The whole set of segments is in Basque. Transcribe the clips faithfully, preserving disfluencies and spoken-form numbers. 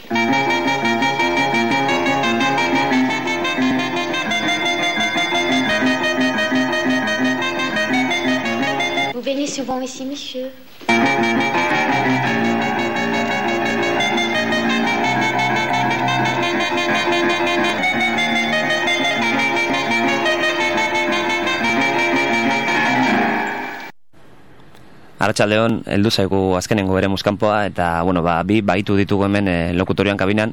Vous venez souvent ici, monsieur? Arratsaldeon, heldu zaigu azkenengo bere muskanpoa eta bueno, ba, bi baitu ditugu hemen e, lokutorian kabinan,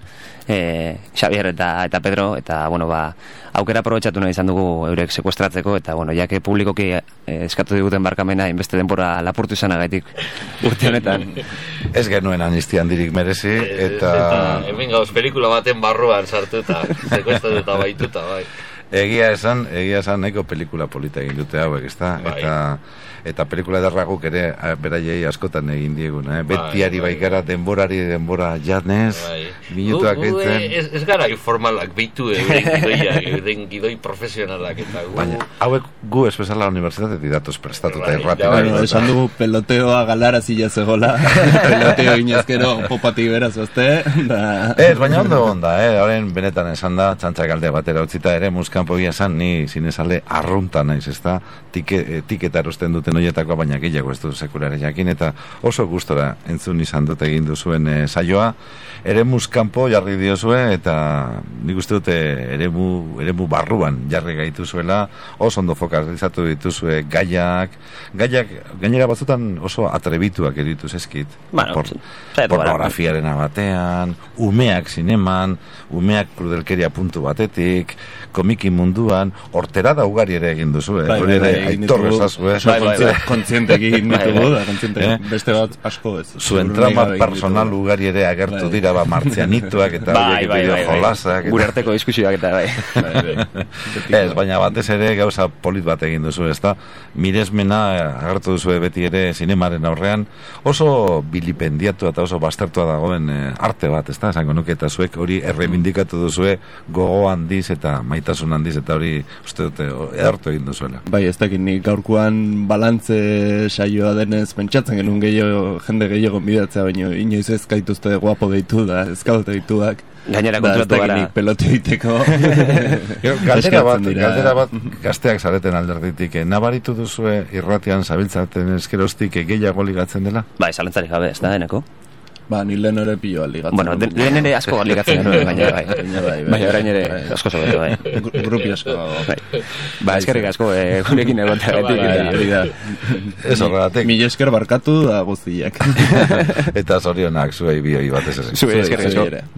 e, Xavier eta eta Pedro, eta bueno, ba, aukera aprobetxatu nahi izan dugu eurek sekuestratzeko eta bueno, jake publikoki e, eskatu diguten barkamena inbeste denbora lapurtu izanagatik urte honetan. Ez genuen anisti handirik merezi eta eta hemen gauz pelikula baten barruan sartuta, sekuestratuta baituta, bai. Egia esan, egia esan nahiko pelikula polita egin dute hauek, ezta? Bai. Eta eta pelikula ederraguk ere beraiei askotan egin dieguna, eh? Betiari bai gara denborari denbora janez, Bai. minutuak Gu- gu, eitzen. Ez, ez gara informalak bitu euren gidoiak, euren gidoi profesionalak eta gu... Baina, hauek gu espezala unibertsitate didatoz prestatuta Bai, irraten. ja, bai, Bueno, esan dugu peloteoa galarazia zegoela, peloteo inezkero popatik beraz beste, da... Ez, baina ondo onda, eh? Horren benetan esan da, txantxak alde batera utzita ere, muskanpo egia esan, ni zinezale arrunta naiz, ez da? Tike, tiketa erosten duten horietakoa, baina gehiago ez du sekulare jakin, eta oso gustora entzun izan dut egin duzuen e, saioa, eremus kanpo jarri diozue, eta nik uste dute eremu, eremu barruan jarri gaituzuela, oso ondo fokalizatu dituzue gaiak, gaiak, gainera batzutan oso atrebituak edituz eskit, Bueno, Por, saiatu gara. pornografiaren batean, umeak zineman, umeak krudelkeria puntu batetik, komiki munduan, hortera da ugari ere egin duzu, eh? Bai, Hori bai, ere bai, egin aitorre ditugu. ezazu, eh? Oso Bai, bai, kontzien- bai. kontzienteki egin Bai, ditugu, bai. da, kontzienteki. Eh? Beste bat asko ez. Zuen Urruni trama gabe egin personal ditugu. ugari ere agertu Bai. dira, ba, martzianituak eta Bai, horiek bai, bideo bai, bai. jolasak. Gure arteko diskusioak eta bai. Bai, bai. Ez, baina batez ere gauza polit bat egin duzu, ezta? Miresmena agertu duzu beti ere zinemaren aurrean, oso bilipendiatu eta oso baztertua dagoen eh, arte bat, ezta? Esango nuke, eta zuek hori errebindikatu duzue gogo handiz eta maitasun handiz, eta hori uste dute edartu egin duzuela. Bai, ez dakit nik gaurkoan balantze saioa denez pentsatzen genuen gehiago, jende gehiago bidatzea, baina inoiz ez gaituzte guapo deitu da, ez gaute deituak. Gainera Da, ez konturatu dakit gara. nik peloteo iteko. Gero, Galdera eskatzen bat, dira. galdera bat gazteak zareten alderditik, eh, nabaritu duzue irratian zabiltzaten eskerostik eh, gehiago ligatzen dela? Bai, zalantzari gabe, ez da deneko. Ba, ni lehen ere pilo ligatzen. Bueno, de, lehen ere asko ligatzen genuen, baina bai. Baina bai, bai. Baina orain ere Bai. asko sobeto, bai. Gru- Grupi asko dago. Bai. Ba, eskerrik asko, eh, gurekin egoteagatik. Bai, eta- hori da. Ez horregatik. Mila esker barkatu da guztiak. Eta zorionak zuei bioi batez ere. Zuei eskerrik asko. Zuei ere.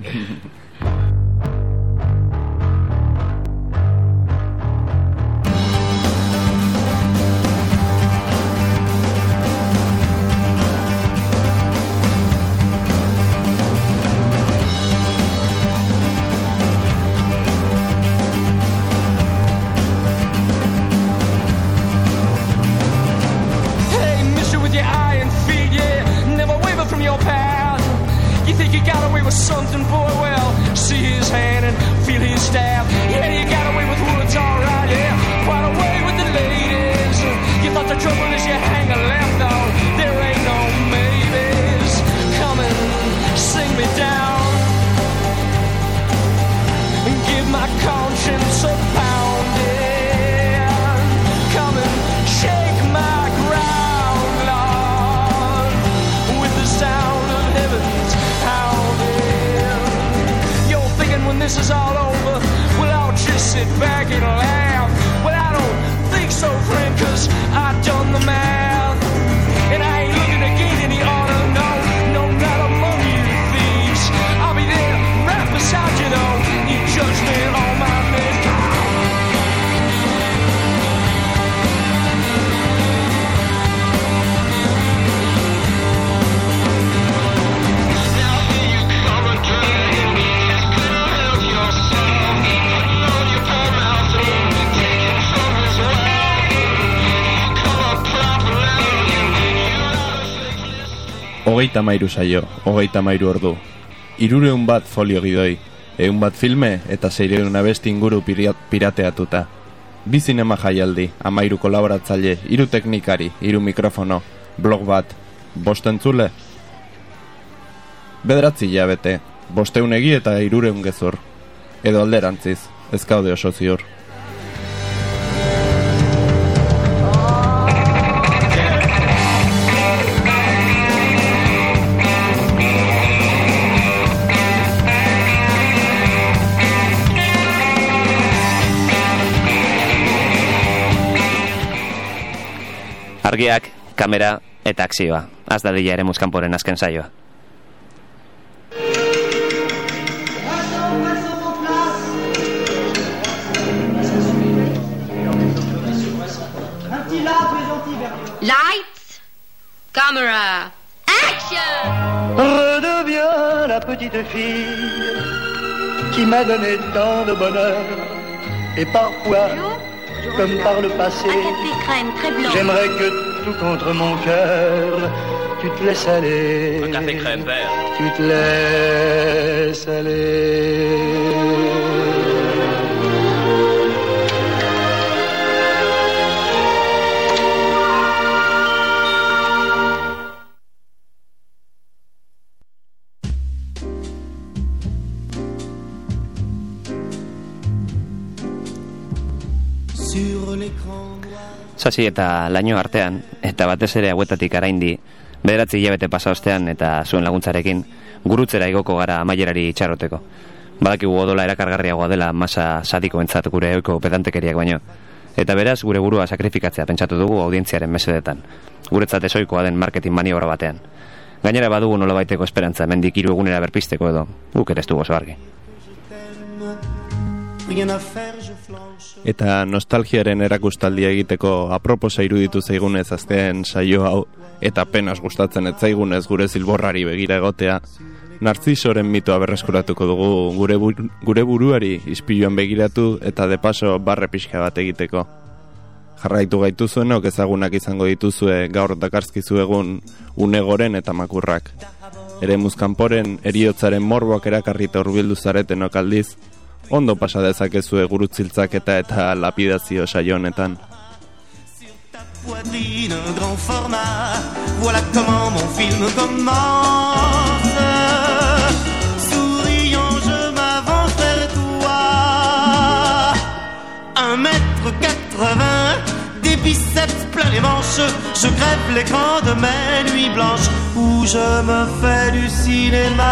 Hey, mister with your iron feet, yeah, never waver from your path. You think you got away with something, boy, well, see his hand and feel his stab. Yeah, you got away with words, alright, yeah, quite away with the ladies. You thought the trouble is you hang a lamp, though, there ain't no maybes. Come and sing me down and give my conscience a pounding. Come and shake my ground, Lord, with the sound of heaven's hounding. You're thinking when this is all over, well, I'll just sit back and laugh. Well, I don't think so, friend, cause I've done the math. And I ain't looking to gain any honor, no, no, not among you thieves. I'll be there right beside you, though, in judgment on my name. Hogeita mairu saio, hogeita mairu ordu. Hirureun bat folio gidoi, ehun bat filme eta seireun abesti inguru pira- pirateatuta. Bi zinema jaialdi, amairu kolaboratzaile, hiru teknikari, hiru mikrofono, blog bat, bost entzule. Bederatzi hilabete, bosteun egi eta hirureun gezur. Edo alderantziz, ez gaude oso ziur. Argiak, kamera eta akzioa. Az dadila ere muskanporen azken saioa. Lights, camera, action! Redeviens la petite fille qui m'a donné tant de bonheur. Et parfois, comme par le passé, Un café crème très blanc. j'aimerais que tout contre mon cœur, tu te laisses aller. Un café crème vert. Tu te laisses aller. Sasi eta laino artean, eta batez ere hauetatik araindi, bederatzi hilabete pasa ostean eta zuen laguntzarekin, gurutzera igoko gara amaierari itxarroteko. Badakigu odola erakargarriagoa dela masa sadikoentzat gure ohiko pedantekeriak baino. Eta beraz, gure burua sakrifikatzea pentsatu dugu audientziaren mesedetan. Guretzat ezoikoa den marketing maniobra batean. Gainera badugu nolabaiteko esperantza, mendik hiru egunera berpisteko edo, guk ere ez dugu oso argi. Eta nostalgiaren erakustaldia egiteko aproposa iruditu zaigunez azken saio hau, eta penas gustatzen ez zaigunez gure zilborrari begira egotea, Narzisoren mitoa berreskuratuko dugu gure, bur gure buruari ispiluan begiratu eta de paso barre pixka bat egiteko. Jarraitu gaituzuenok ezagunak izango dituzue gaur dakarzkizu egun unegoren eta makurrak. Ere muzkanporen eriotzaren morboak erakarrita hurbildu zaretenok aldiz, ondo pasa dezakezue gurutziltzaketa eta lapidazio saio honetan. Poitrine, un grand format, voilà comment mon film commence. Souriant, je m'avance vers toi. Un mètre quatre-vingts, des biceps plein les manches. Je crève l'écran de mes nuits blanches où je me fais du cinéma.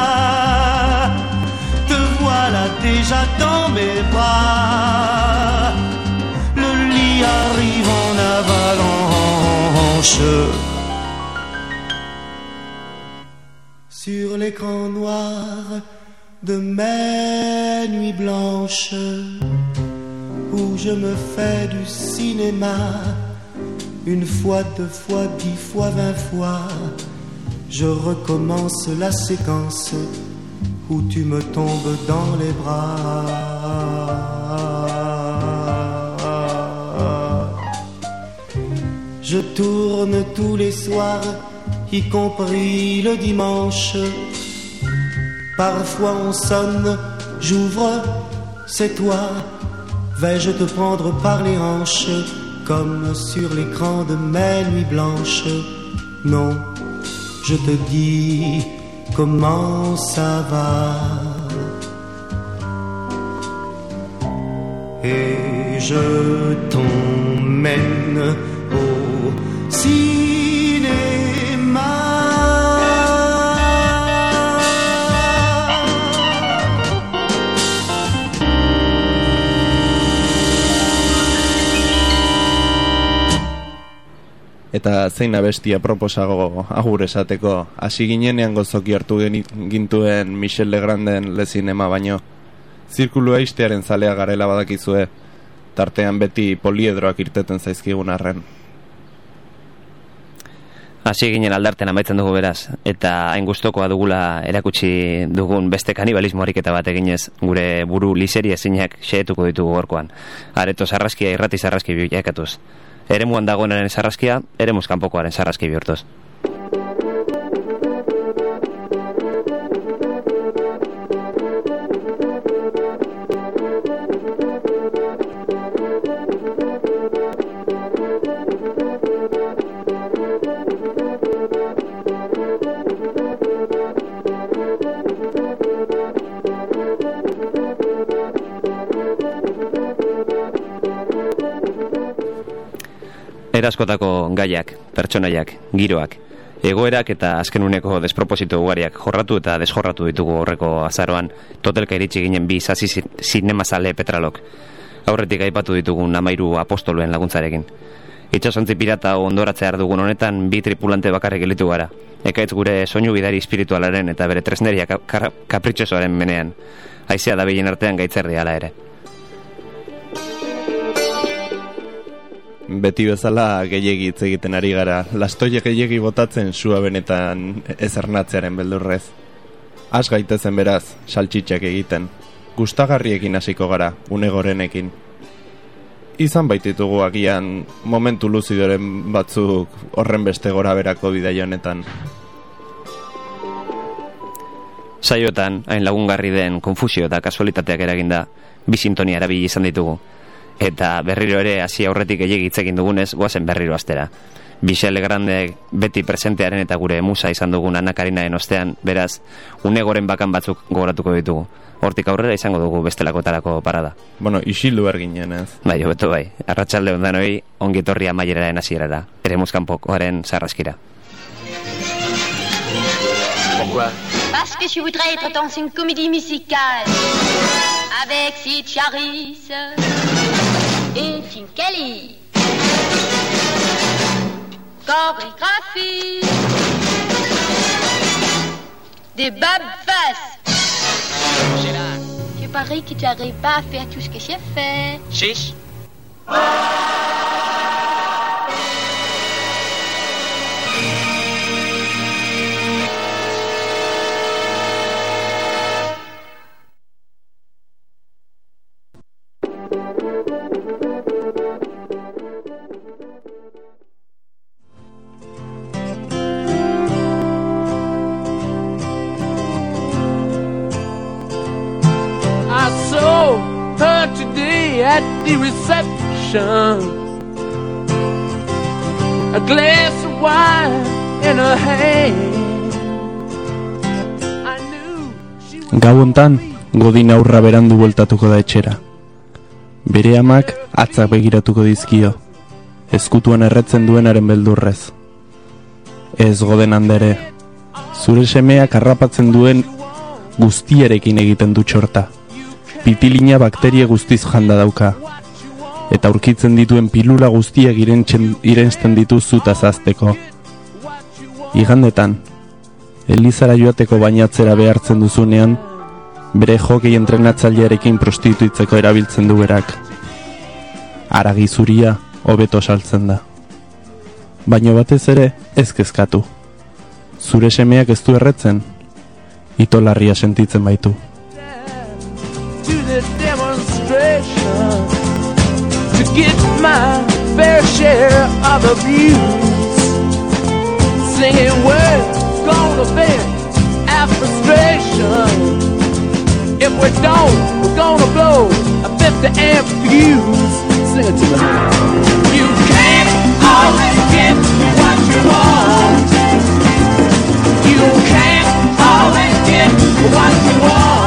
Te voilà déjà dans mes bras. Le lit arrive en avalanche. Sur l'écran noir de mes nuits blanches, où je me fais du cinéma. Une fois, deux fois, dix fois, vingt fois, je recommence la séquence où tu me tombes dans les bras. Je tourne tous les soirs, y compris le dimanche. Parfois on sonne, j'ouvre, c'est toi. Vais-je te prendre par les hanches, comme sur l'écran de mes nuits blanches? Non, je te dis comment ça va. Et je t'emmène au cinéma. Eta zein abestia proposago agur esateko, hasi ginenean gozoki hartu gintuen Michel Legranden Le Cinema baino. Zirkulua istearen zalea garela badakizue, tartean beti poliedroak irteten zaizkigun arren. Hasi ginen aldarten amaitzen dugu beraz, eta hain gustokoa dugula erakutsi dugun beste kanibalismo ariketa bat eginez gure buru liseri ezinak xehetuko ditugu gorkoan. Areto sarraskia irrati sarraski bilakatuz. Eremuan dagoenaren sarraskia, eremuz kanpokoaren sarraski bihurtuz. Eraskotako gaiak, pertsonaiak, giroak, egoerak eta azken uneko desproposito ugariak jorratu eta desjorratu ditugu horreko azaroan totelka iritsi ginen bi sasi zinemazale petralok. Aurretik aipatu ditugun hamairu apostoloen laguntzarekin. Itxasontzi pirata ondoratzear dugun honetan bi tripulante bakarrik gelditu gara. Ekaitz gure soinu bidari espiritualaren eta bere tresneria kapritxosoaren menean. Haizea da bilen artean gaitzerdi hala ere. Beti bezala gehiegi hitz egiten ari gara, lastoie gehiegi botatzen sua benetan ezernatzearen beldurrez. Az gaitezen beraz, saltxitxak egiten, gustagarriekin hasiko gara, unegorenekin. Izan baititugu agian momentu luzidoren batzuk horren beste gora berako bidai honetan. Saioetan, hain lagungarri den konfusio eta kasualitateak eraginda, bi sintonia erabili izan ditugu. Eta berriro ere hasi aurretik gehiegi hitz egin dugunez, goazen berriro astera. Bixel Grande beti presentearen eta gure musa izan dugun Ana Karinaen ostean, beraz, unegoren bakan batzuk gogoratuko ditugu. Hortik aurrera izango dugu bestelakotarako parada. Bueno, isildu erginen ez. Bai, hobeto bai. Arratsalde on danoi, ongi etorri amaieraren hasierara. Eremuskanpokoaren sarraskira. Parce que je voudrais être dans une comédie musicale avec Sid Charisse et Tim Kelly. Chorégraphie des babes-fasses. Je parie que tu n'arrives pas à faire tout ce que j'ai fait. Chiche. At the reception, a glass of wine in her hand. I knew she was... Gau hontan, Godin aurra berandu bueltatuko da etxera. Bere amak atzak begiratuko dizkio, ezkutuan erretzen duenaren beldurrez. Ez Goden andere, zure semeak harrapatzen duen guztiarekin egiten du txorta. Pitilina bakteria guztiz janda dauka. Eta aurkitzen dituen pilula guztiak irensten ditu zuta zazteko. Igandetan, Elizara joateko bainatzera behartzen duzunean, bere jokei entrenatzailearekin prostituitzeko erabiltzen du berak. Haragi zuria hobeto saltzen da. Baina batez ere ez kezkatu. Zure semeak ez du erretzen, itolarria sentitzen baitu. To the demonstration to get my fair share of abuse, singing words gonna vent our frustration. If we don't, we're gonna blow a fifty amp fuse. Sing it to me. You can't always get what you want. You can't always get what you want.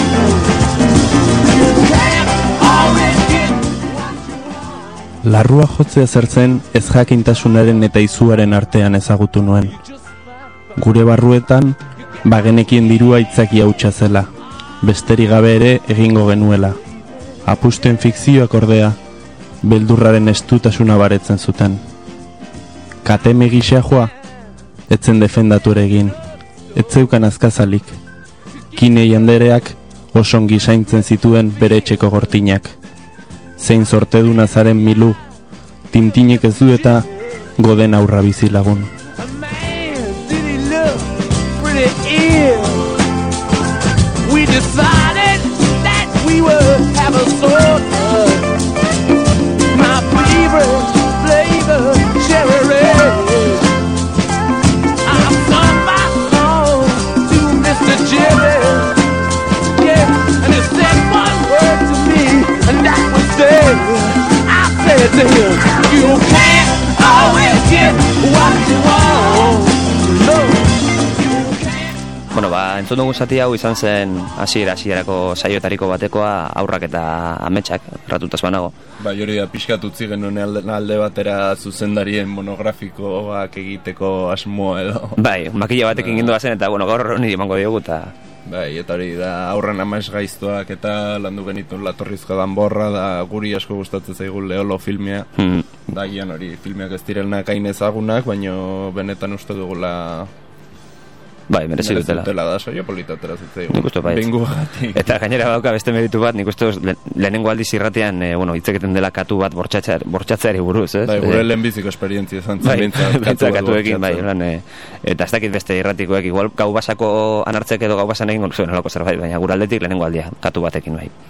Larrua jotzea zertzen ez jakintasunaren eta izuaren artean ezagutu nuen. Gure barruetan, bagenekien dirua itzaki hautsa zela, besterik gabe ere egingo genuela. Apusten fikzioak ordea, beldurraren estutasuna baretzen zuten. Kateme gisea joa, etzen defendatu ere egin, etzeukan azkazalik. Kinei andereak osongi zaintzen zituen bere etxeko gortinak. Zein zorteduna zaren milu, tintinek ez du eta Goden aurra bizi lagun. We decided that we would have a sort of my favorite flavor, cherry red. I sung my song to Mister Jerry, yeah, and he said one word to me, and that was dead. I said to him, you can't always get what you want. No. Bueno, ba, entzun dugu zati hau izan zen hasiera hasierako saioetariko batekoa aurrak eta ametsak, erratutaz banago. Bai, hori da, pixkat utzi genuen alde, alde batera zuzendarien monografikoak egiteko asmoa edo. Bai, makila batekin gindu bazen eta, bueno, gaur niri emango diogu eta... Bai, eta hori da, aurran amaiz gaiztuak eta landu genituen Latorrizko Danborra, da guri asko gustatzen zaigu Leolo filmea. Hmm. Da, gian hori, filmeak ez direnak hain ezagunak, baino benetan uste dugula... Bai, merezi dutela. Merezi dutela da, soia politatera zitzaigu. Nik uste baiet. Bengu gatik. Eta gainera bauka beste meritu bat, nik uste le, lehenengo aldiz irratean, e, bueno, hitzeketen dela katu bat bortxatzeari, bortxatzeari buruz, ez? Bai, gure lehenbiziko esperientzia izan zen. Bai, bintzat, bintzat katuekin, bai, lan, e, eta ez dakit beste irratikoek, igual gau basako anartzek edo gau basan egin zuen olako zerbait, baina gure aldetik lehenengo aldia, katu batekin, bai.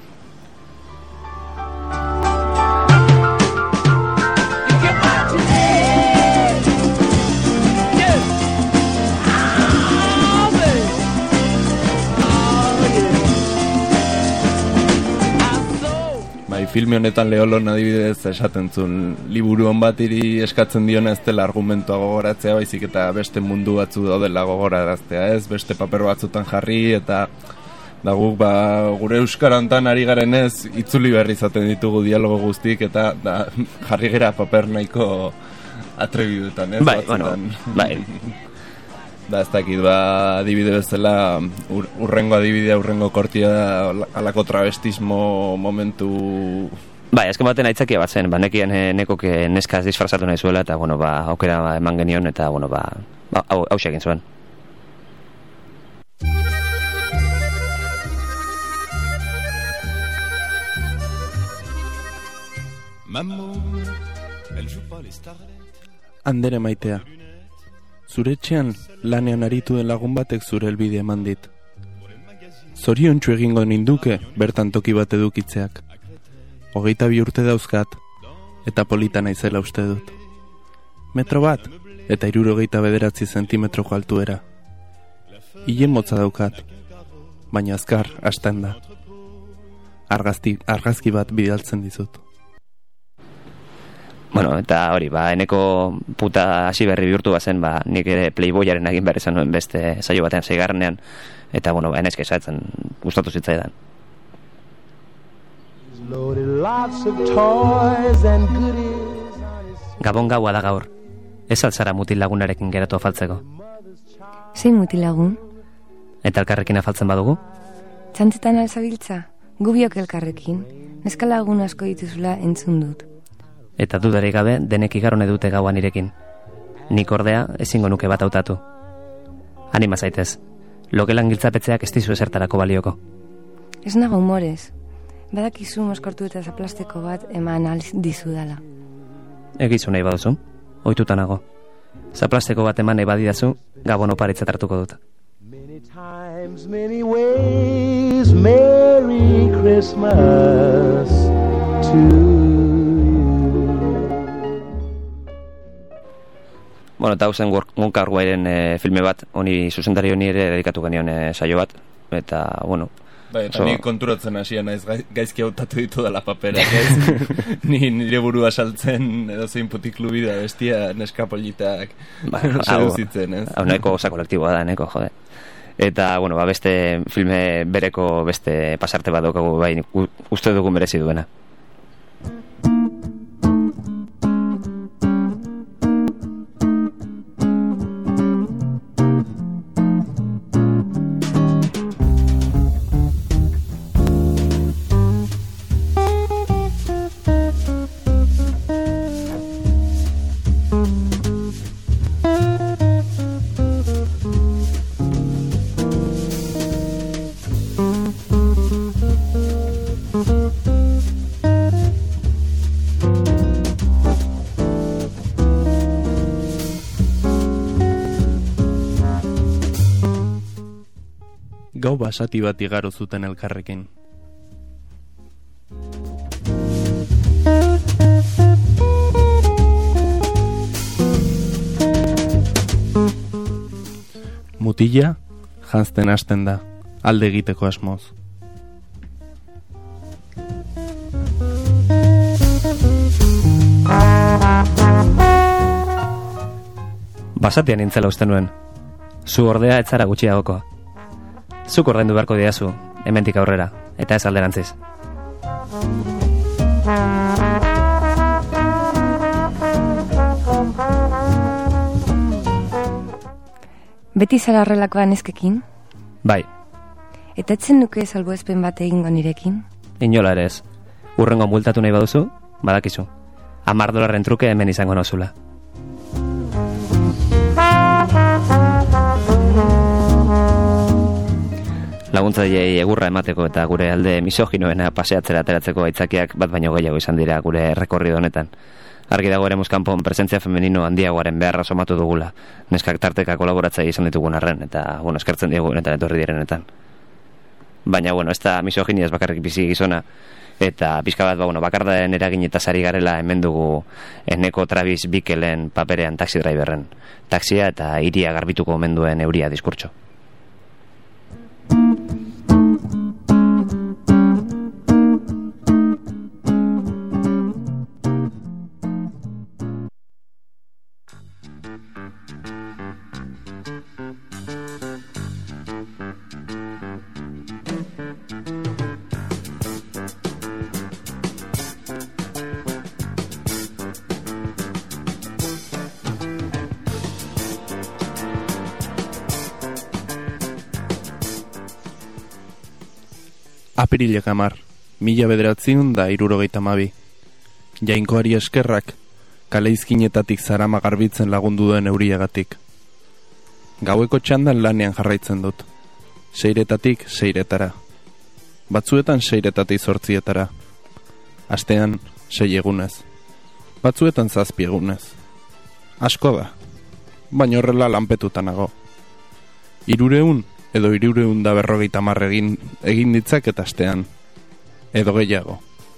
Filme honetan Leolon adibidez esaten zuen liburu on bat iri eskatzen diona ez dela argumentua gogoratzea, baizik eta beste mundu batzu daudela gogoraraztea, ez? Beste paper batzutan jarri eta da guk ba, gure euskarantan ari garen ez itzuli berri izaten ditugu dialogo guztik eta da, jarri gera paper nahiko atrebiduetan, ez? Bai, bueno, bai. Da, ez dakit, ba, adibide bezala, ur, urrengo adibidea, urrengo kortia, alako travestismo momentu... Bai, azken baten aitzakia bat zen, ba, nekien nekok neskaz disfrazatu nahi zuela, eta, bueno, ba, aukera eman genion, eta, bueno, ba, hau, hau egin zuen. Andere maitea. Zure etxean lanean aritu den lagun batek zure helbide eman dit. Zoriontsu egingo ninduke bertan toki bat edukitzeak. Hogeita bi urte dauzkat, eta polita naizela uste dut. Metro bat, eta hirurogeita bederatzi zentimetroko altuera. Ile motza daukat, baina azkar hasten da. Argazti, argazki bat bidaltzen dizut. Bueno, eta hori, ba, eneko puta hasi berri bihurtu bazen, ba, nik ere Playboyaren egin behar izan nuen beste saio batean zeigarrenean, eta, bueno, ba, enezke esatzen gustatu zitzaidan. Gabon gaua da gaur, ez altzara mutil lagunarekin geratu afaltzeko. Zein mutil lagun? Eta elkarrekin afaltzen badugu? Txantzetan alzabiltza, gubiok elkarrekin, neska lagun asko dituzula entzun dut. Eta dudarik gabe denek igarone dute gaua nirekin. Nik ordea ezingo nuke bat hautatu. Anima zaitez, logelan giltzapetzeak ez dizu esertarako balioko. Ez nago humorez, badakizu moskortu eta zaplasteko bat eman al dizudala. Egizu nahi baduzu, ohituta nago. Zaplasteko bat eman nahi badidazu, gabon oparitzat hartuko dut. Many times, many ways, Merry Christmas to Bueno, eta hau zen Wonka Wai-ren e, filme bat, honi zuzendari honi ere dedikatu genion e, saio bat, eta, bueno... Bai, eta so... ni konturatzen hasia naiz gaizki hautatu ditu dela papera, gaiz? Ni nire burua saltzen edo zein putiklu bida bestia neska politak ba, seduzitzen, ez? Hau nahiko osa kolektiboa da, nahiko, jode. Eta, bueno, ba, beste filme bereko beste pasarte bat daukagu, bai, uste dugu merezi duena. Gau basati bat igaro zuten elkarrekin. Mutila janzten hasten da, alde egiteko asmoz. Basatian nintzela uste nuen. Zu ordea etzara gutxiagokoa. zuk ordaindu beharko diazu, hemendik aurrera, eta ez alderantziz. Beti zara horrelakoa neskekin? Bai. Eta etzen nuke salbuespen bat egingo nirekin? Inola ere ez. Urrengo multatu nahi baduzu, badakizu. Hamar dolarren truke hemen izango nozula. Laguntzaileei egurra emateko eta gure alde misoginoena paseatzera ateratzeko aitzakiak bat baino gehiago izan dira gure rekorrido honetan. Argi dago Eremus kanpon presentzia femenino handiagoaren beharra somatu dugula, neskak tarteka kolaboratzaile izan ditugun arren, eta, bueno, eskertzen diegu honetan etorri direnetan. Baina, bueno, ez da misoginia ez bakarrik bizi gizona, eta pixka bat, ba, bueno, bakardaren eragin eta sari garela hemen dugu Eneko Travis Bickelen paperean taxi driverren. Taxia eta hiria garbituko omen duen euria diskurtso. Apirilek amar, mila bederatziun da irurogeita mabi. Jainkoari eskerrak, kaleizkinetatik zarama garbitzen lagundu duen euriagatik. Gaueko txandan lanean jarraitzen dut. Seiretatik seiretara. Batzuetan seiretatik zortzietara. Astean sei egunez. Batzuetan zazpi egunez. Asko da, baina horrela lanpetuta nago. Hirureun edo hirureun da berrogeita hamar egin, egin ditzak eta astean. Edo gehiago.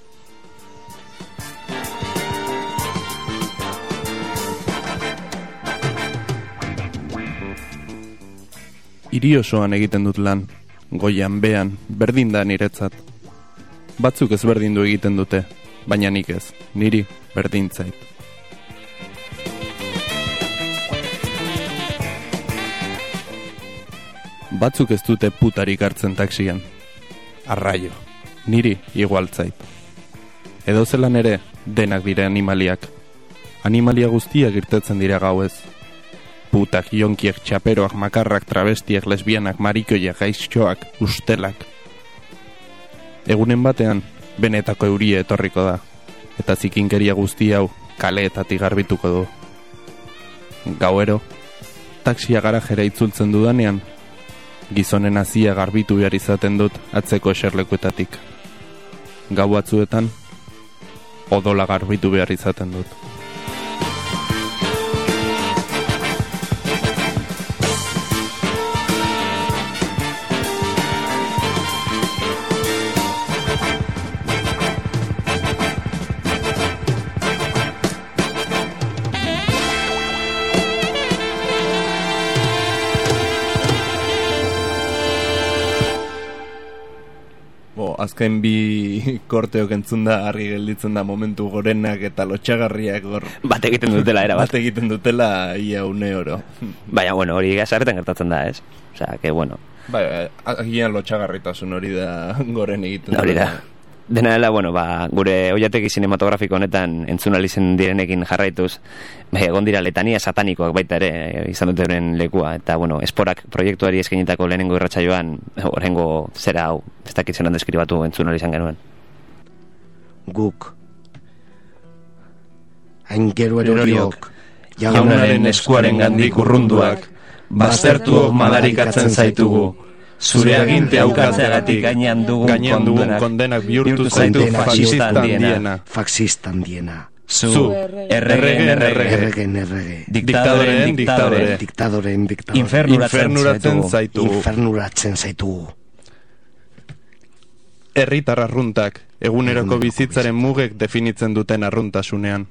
Hiri osoan egiten dut lan, goian, bean, berdin da niretzat. Batzuk ez berdindu egiten dute, baina nik ez, niri berdintzait. Batzuk ez dute putarik hartzen taxian. Arraio, niri igualtzait. Edo zelan ere, denak dira animaliak. Animalia guztiak irtetzen dira gauez. Putak, jonkiek, txaperoak, makarrak, travestiak, lesbianak, marikoiak, gaiztxoak, ustelak. Egunen batean, benetako euria etorriko da. Eta zikinkeria guzti hau, kaleetatik garbituko du. Gauero, taxia garajera itzultzen dudanean, gizonen hazia garbitu behar izaten dut atzeko eserlekuetatik. Gau batzuetan, odola garbitu behar izaten dut. Azken bi korteok entzun da argi gelditzen da momentu gorenak eta lotxagarriak gor. Bat egiten dutela, era bat. Bat egiten dutela ia une oro. Baina, bueno, hori gazarretan gertatzen da, ez? Osea, que bueno. Bai, agian lotxagarritasun hori da goren egiten da. Hori da. Dena dela, bueno, ba, gure oiategi sinematografiko honetan entzunalizen direnekin jarraituz, egon dira letania satanikoak baita ere izan dute horren lekua, eta, bueno, Esporak proiektuari eskainitako lehenengo irratsaioan, horrengo zera hau, ez dakit zelan deskribatu entzunalizan genuen. Guk, hain gero eroriok, jaunaren eskuaren gandik urrunduak, baztertuok madarikatzen zaitugu, zure aginte aukatzeagatik gainean dugun kondenak bihurtu zaitu faxistan diena. Faxistan diena. Zu, erregen errege. Erregen errege. Diktadoren diktadore. Diktadoren diktadore. Infernuratzen zaitu. Infernuratzen zaitu. Herritar arruntak, eguneroko bizitzaren mugek definitzen duten arruntasunean.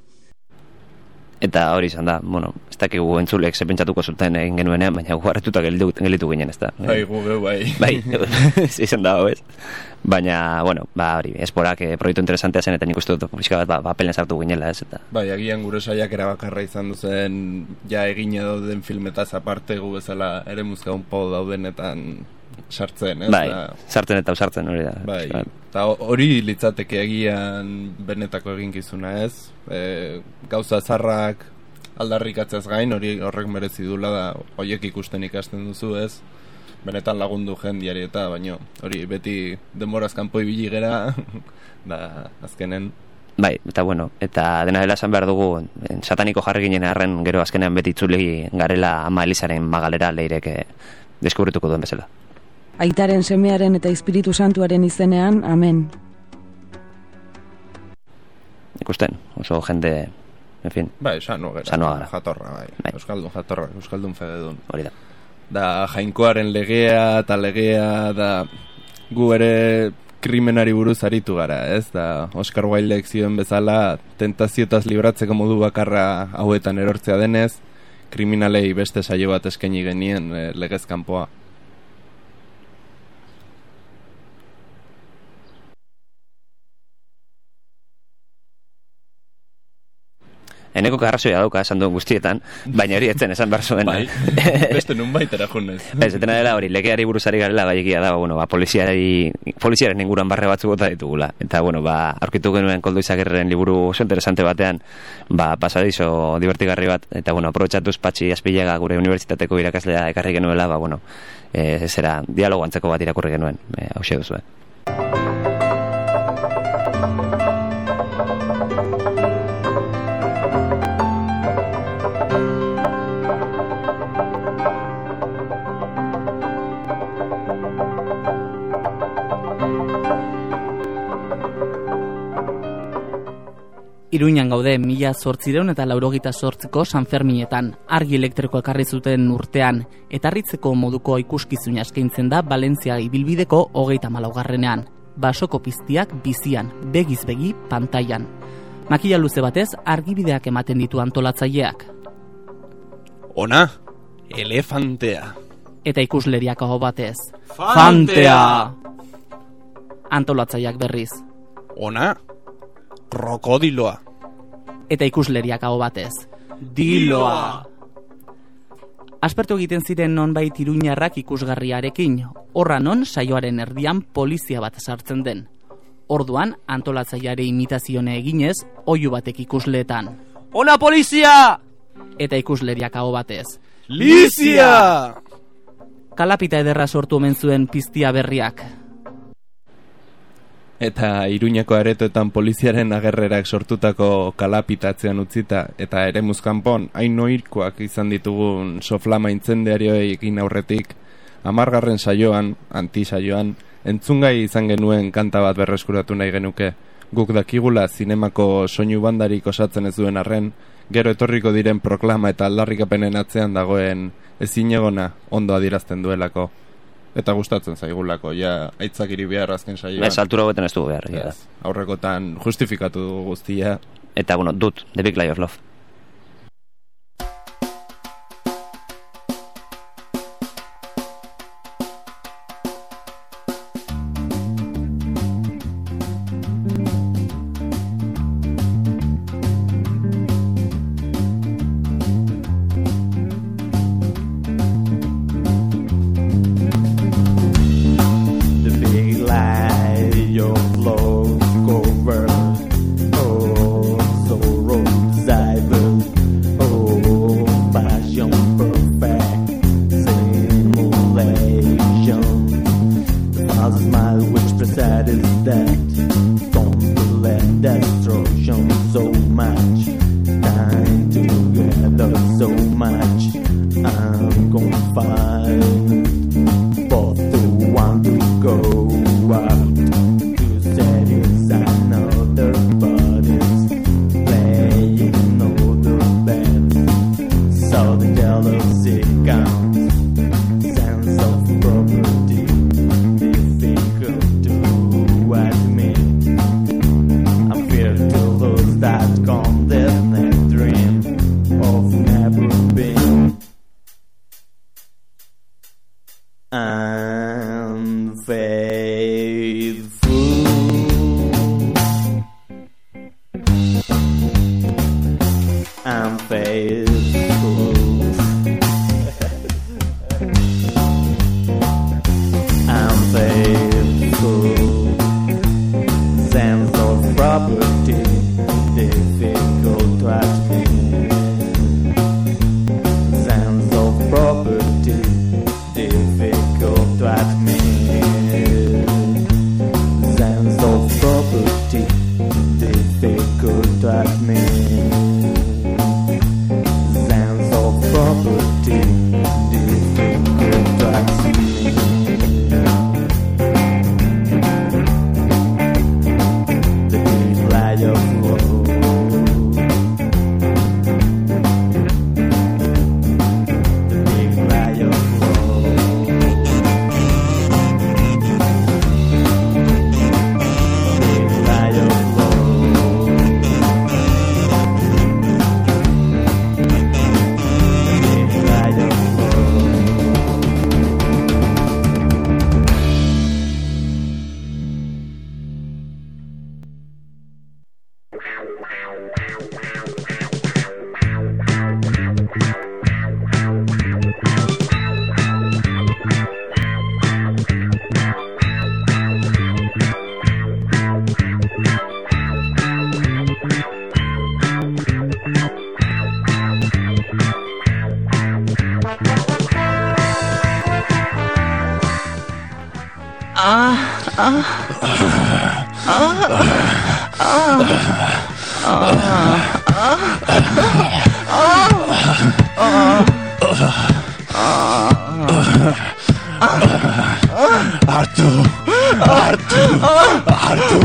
Eta hori izan da, bueno, ez dakigu entzulek ze pentsatuko zuten egin genuenean, baina gu harretuta gelitu ginen, ez da. Bai, gu beu, bai. Bai, izan da, ez. Baina, bueno, ba, hori, Esporak eh, proiektu interesantea zen, eta nik uste dut pixka bat, ba, ba pelen sartu ginela, ez, eta... Bai, agian gure saiak erabakarra izan duzen, ja egin edo den filmetaz aparte gu bezala ere muzka un po daudenetan sartzen, ez? Bai, da, sartzen eta usartzen hori da. bai, eta hori litzateke egian benetako eginkizuna, ez? E, gauza zarrak aldarrikatzez gain, hori horrek merezi dula da, horiek ikusten ikasten duzu, ez? Benetan lagundu jendiari eta, baino, hori beti denboraz kanpo ibili gera, da, azkenen. Bai, eta bueno, eta dena dela esan behar dugu, sataniko jarri ginen arren, gero azkenean beti itzuli garela Ama Elisaren magalera leirek deskubrituko duen bezala. Aitaren, semearen eta Espiritu Santuaren izenean, amen. Ikusten, oso jende, en fin. Bai, sanoa gara. Sanoa gara. Jatorra, bai. bai. Euskaldun jatorra, Euskaldun fededun. Hori da. Da, jainkoaren legea eta legea da gu ere krimenari buruz aritu gara, ez? Da, Oscar Wildek zioen bezala tentaziotaz libratzeko modu bakarra hauetan erortzea denez, kriminalei beste saio bat eskaini genien e, legez kanpoa. Eneko karrazoia dauka esan duen guztietan, baina hori etzen esan behar zuen. Bai, beste nun baitera junez. Ez, etena dela hori, legeari buruzari garela, bai egia da, bueno, ba, poliziari, poliziaren inguruan barre batzuk bota ditugula. Eta, bueno, ba, aurkitu genuen Koldo Izagirren liburu oso interesante batean, ba, pasadizo divertigarri bat, eta, bueno, aprobetxatuz Patxi Azpilega gure unibertsitateko irakaslea ekarri genuela, ba, bueno, e, zera, dialogo antzeko bat irakurri genuen, e, hauxe duzu, eh? Iruñan gaude mila zortzireun eta laurogita zortziko San Ferminetan, argi elektriko ekarri zuten urtean, eta harritzeko moduko ikuskizuna eskaintzen da Valentzia ibilbideko hogeita malaugarrenean. Basoko piztiak bizian, begiz begi pantailan. Makila luze batez argibideak ematen ditu antolatzaileak. Ona, elefantea. Eta ikusleriak aho batez. Fantea! Antolatzaileak berriz. Ona, krokodiloa. Eta ikusleriak hau batez. Diloa! Aspertu egiten ziren nonbait iruñarrak ikusgarriarekin, horra non saioaren erdian polizia bat sartzen den. Orduan, antolatzaileare imitazione eginez, oihu batek ikusleetan. Ona polizia! Eta ikusleriak hau batez. Lizia! Kalapita ederra sortu omen zuen piztia berriak. Eta Iruñako aretoetan poliziaren agerrerak sortutako kalapitatzean utzita, eta ere muzkanpon, hain noirkoak izan ditugun soflama intzendiarioei egin aurretik, hamargarren saioan, anti-saioan, entzungai izan genuen kanta bat berreskuratu nahi genuke. Guk dakigula zinemako soinu bandarik osatzen ez duen arren, gero etorriko diren proklama eta aldarrikapenen atzean dagoen ezinegona ondo adierazten duelako. Eta gustatzen zaigulako, ja, aitzakiri behar azken saioan. Ez, altura hobetan ez dugu behar. Yes. Aurrekotan justifikatu dugu guztia. Eta, bueno, dut, The Big Lie of Love. And faith Artu, Artu, Artu.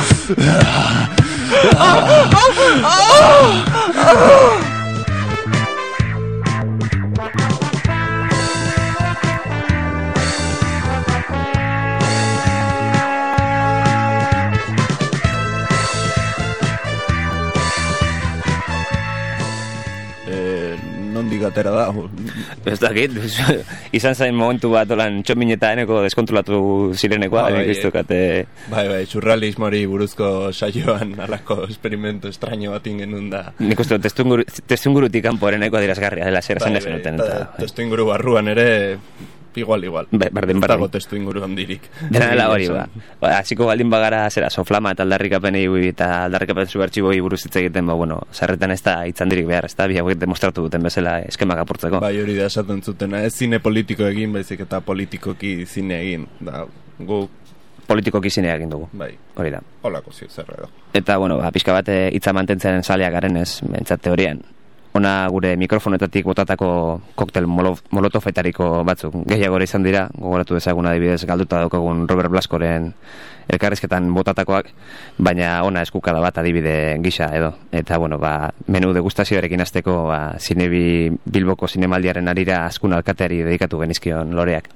Nondik atera da? Ez dakit, izan zain momentu bat olan txomineta eneko deskontrolatu zirenekoa, Bai, nik iztukate... Bai, bai, surrealismori buruzko saioan alako esperimento estraño bat ingen da. Nik uste testuingurutik kanpo ereneko adirazgarria dela zer esan Bai, zenuten. bai, eta testuinguru barruan ere... Igual, igual. Be, berdin, berdin. Dago testu inguru handirik. Dena dela hori, ba. ba. Hasiko baldin bagara, zera, soflama eta aldarrikapenei eta aldarrikapen subertxiboi buruz hitz egiten, ba, bueno, sarretan ez da hitzandirik behar, ez da, bi hauek demostratu duten bezala eskemak apurtzeko. Bai, hori da esaten zutena, ez zine politiko egin, baizik eta politikoki zine egin. Da, gu... Politikoki zinea egin dugu. Bai. Hori da. Holako ziu zer edo. Eta, bueno, ba, pixka bat hitza mantentzen saleak garen ez, bentsat teorian. Ona gure mikrofonetatik botatako koktel molotofetariko batzuk gehiago izan dira, gogoratu dezagun adibidez galduta daukagun Robert Blaskoren elkarrizketan botatakoak, baina ona eskukada bat adibide gisa edo. Eta bueno, ba, menu degustazioarekin hasteko, ba, Zinebi Bilboko zinemaldiaren arira Azkun alkateari dedikatu genizkion loreak.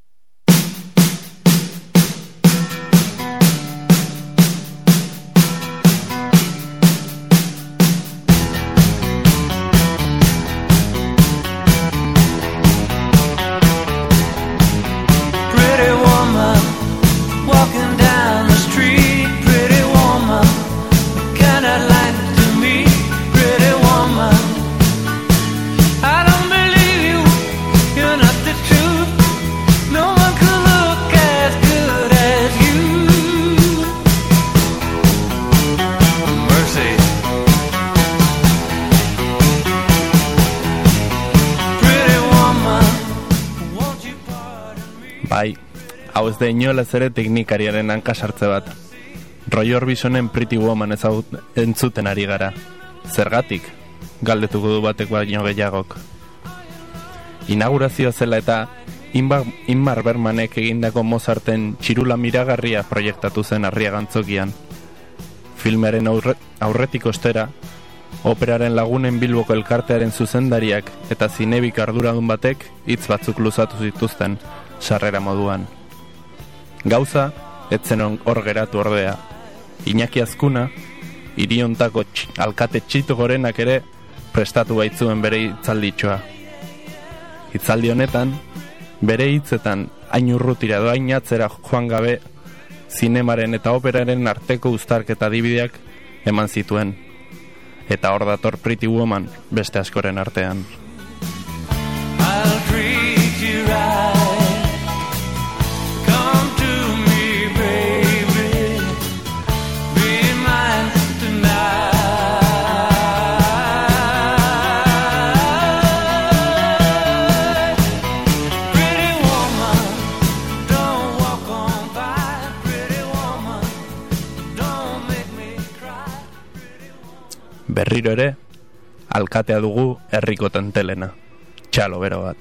Bai, hau ez da inolaz ere teknikariaren hanka sartze bat. Roy Orbisonen Pretty Woman ezagut entzuten ari gara. Zergatik, galdetuko du batek baino gehiagok. Inaugurazioa zela eta Inmar Bermanek egindako Mozarten Txirula miragarria proiektatu zen Arriagantzokian. Filmaren aurre, aurretik ostera, operaren Lagunen Bilboko elkartearen zuzendariak eta Zinebik arduradun batek hitz batzuk luzatu zituzten sarrera moduan. Gauza, etzen hor geratu ordea. Iñaki Azkuna, hiriontako alkate Txito Gorenak ere prestatu baitzuen bere hitzalditxoa. Hitzaldi honetan, bere hitzetan hain urrutira doa atzera joan gabe, zinemaren eta operaren arteko uztarketa adibideak eman zituen. Eta hor dator Pretty Woman beste askoren artean. I'll treat you right. Come to me, baby. Be mine tonight. Pretty woman, don't walk on by. Pretty woman, don't make me cry. Berriro ere, alkatea dugu herriko tentelena. Txalo bero bat.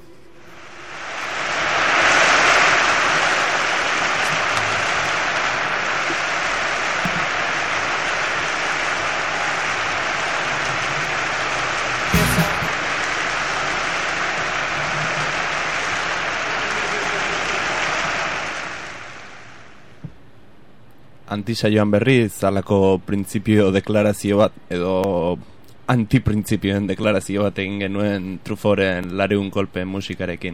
Antisaioan berriz, alako printzipio deklarazio bat, edo antiprintzipioen deklarazio bat egin genuen Truforen Lareun kolpe musikarekin.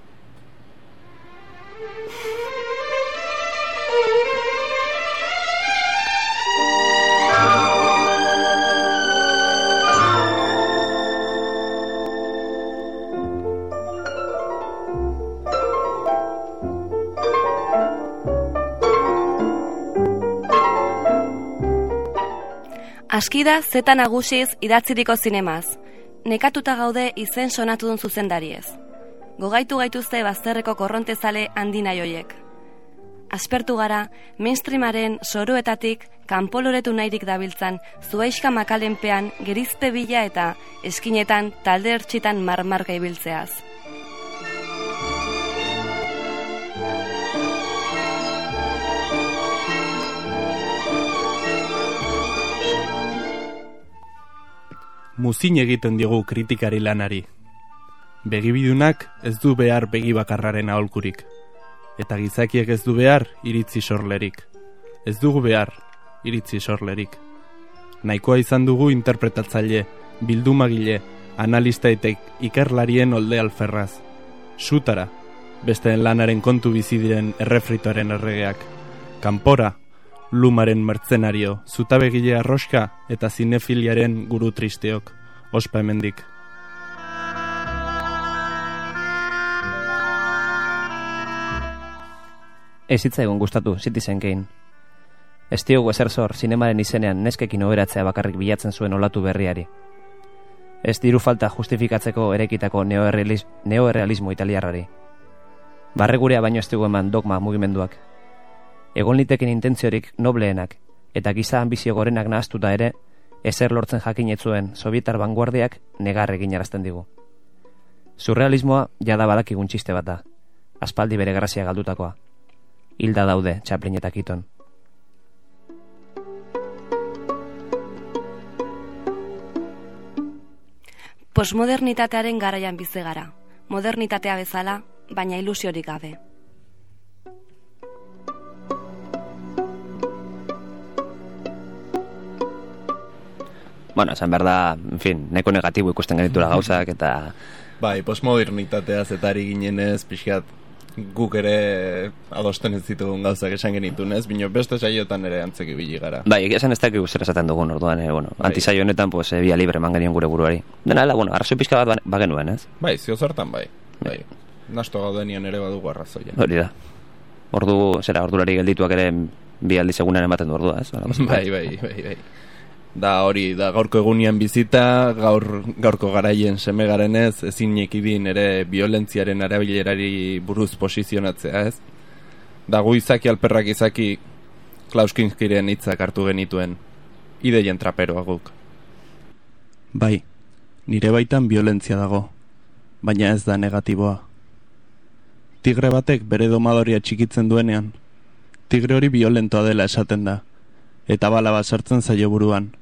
Askida zeta nagusiz idatziriko zinemaz. Nekatuta gaude izen sonatu duen zuzendariez. Gogaitu gaituzte bazterreko korrontezale handi nahi hoiek. aspertu gara mainstreamaren soroetatik kanpoloretu nahirik dabiltzan zuaiska makalenpean gerizpe bila eta eskinetan talde ertxitan marmarka ibiltzeaz. Muzin egiten diogu kritikari lanari. Begibidunak ez du behar begi bakarraren aholkurik. Eta gizakiek ez du behar iritzi sorlerik. Ez dugu behar iritzi sorlerik. Nahikoa izan dugu interpretatzaile, bildumagile, analista eta ikerlarien olde alferraz. Sutara, besteen lanaren kontu bizi diren errefritoaren erregeak. Kanpora, lumaren mertzenario, zutabegile arroska eta zinefiliaren guru tristeok. Ospa hemendik. Ez hitzaigun gustatu Citizen Kane. Ez diogu ezer zor zinemaren izenean neskekin oberatzea bakarrik bilatzen zuen olatu berriari. Ez diru falta justifikatzeko erekitako neoerrealis, neoerrealismo italiarrari. Barregurea baino ez dugu eman dogma mugimenduak. Egon liteken intentziorik nobleenak eta giza ambizio gorenak nahaztuta ere, ezer lortzen jakinetzuen sovietar vanguardiak negar eginarazten digu. Surrealismoa jada badakigun txiste bat da, aspaldi bere grazia galdutakoa. Hilda daude Chaplin eta Keaton. Postmodernitatearen garaian bizi gara. Modernitatea bezala, baina ilusiorik gabe. Bueno, esan behar da, en fin, neko negatibo ikusten genitura gauzak eta... Bai, postmodernitateaz eta ari ginenez, pixkat, guk ere adosten ez ditugun gauzak esan genitunez, bino beste saiotan ere antzeki bili gara. Bai, esan ez dakigu zer esaten dugun orduan, eh, bueno, bai. Antisaio honetan, pues, via libre eman genion gure buruari. Dena, la, bueno, arrazoi pixka bat bagenuen, ez? Bai, zio zertan bai, bai. Nasto gaudenian ere badugu arrazoia. Hori da. Ordu, zera, ordulari geldituak ere bi aldi segunan ematen du ordua, ez? Bai, bai, bai, bai. Da hori, da gaurko egunean bizita, gaur, gaurko garaien seme garenez, ezin ekidin ere violentziaren arabilerari buruz posizionatzea, ez? Da gu izaki alperrak izaki Klaus Kinskiren hitzak hartu genituen, ideien traperoa guk. Bai, nire baitan violentzia dago, baina ez da negatiboa. Tigre batek bere domadoria txikitzen duenean, tigre hori violentoa dela esaten da, eta bala bat sartzen zaio buruan.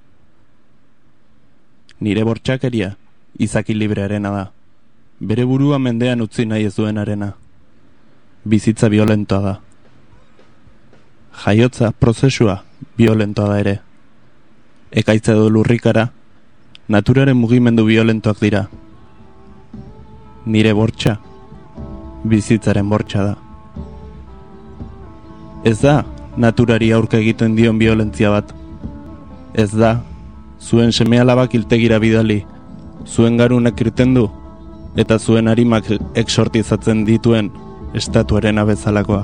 Nire bortxakeria, izaki librearena da. Bere burua mendean utzi nahi ez duenarena. Bizitza violentoa da. Jaiotza, prozesua, violentoa da ere. Ekaitza edo lurrikara, naturaren mugimendu violentoak dira. Nire bortxa, bizitzaren bortxa da. Ez da, naturari aurka egiten dion violentzia bat. Ez da, zuen seme-alabak hiltegira bidali, zuen garunak irtendu, eta zuen harimak exortizatzen dituen estatuaren abezalakoa.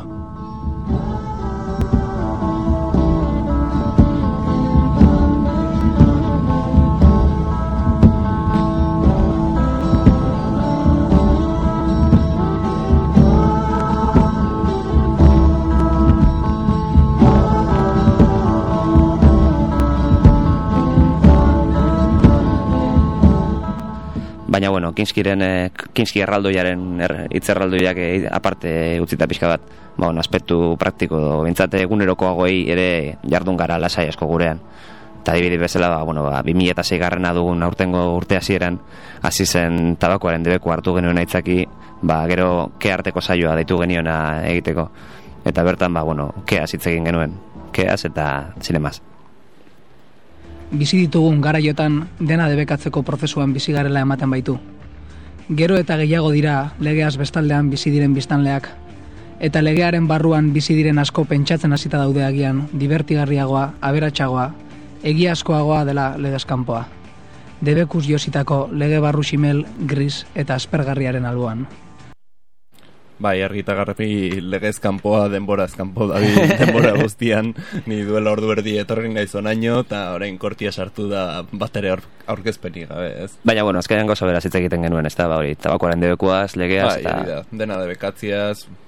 Baina, bueno, Kinskiren, eh, Kinski erraldoiaren er, hitz erraldoiak eh, aparte utzita pixka bat, ba, bueno, aspektu praktiko, bintzate egunerokoagoei ere jardun gara lasai asko gurean. Eta adibidez bezala, ba, bueno, ba, bi mila sei garrena dugun aurtengo urte hasieran hasi zen tabakoaren debeku hartu genuen aitzaki, ba, gero ke arteko saioa deitu geniona egiteko. Eta bertan, ba, bueno, keaz hitz egin genuen, keaz eta zinemaz. Bizi ditugun garaiotan dena debekatzeko prozesuan bizi garela ematen baitu. Gero eta gehiago dira legeaz bestaldean bizi diren biztanleak, eta legearen barruan bizi diren asko pentsatzen hasita daude agian, divertigarriagoa, aberatsagoa, egiazkoagoa dela legezkanpoa. Debekuz jositako lege barru ximel, gris eta aspergarriaren alboan. Bai, argi eta garbi legez kanpoa, denboraz kanpo da denbora guztian, ni duela ordu erdi etorri nahi zonaino, eta orain kortia sartu da bat ere aurkezpenik gabe, ez? Baina, bueno, azkenean gozo beraz hitz egiten genuen, ez da, ba, hori, tabakoaren debekuaz, legeaz, bai, eta... Da, dena debekatziaz,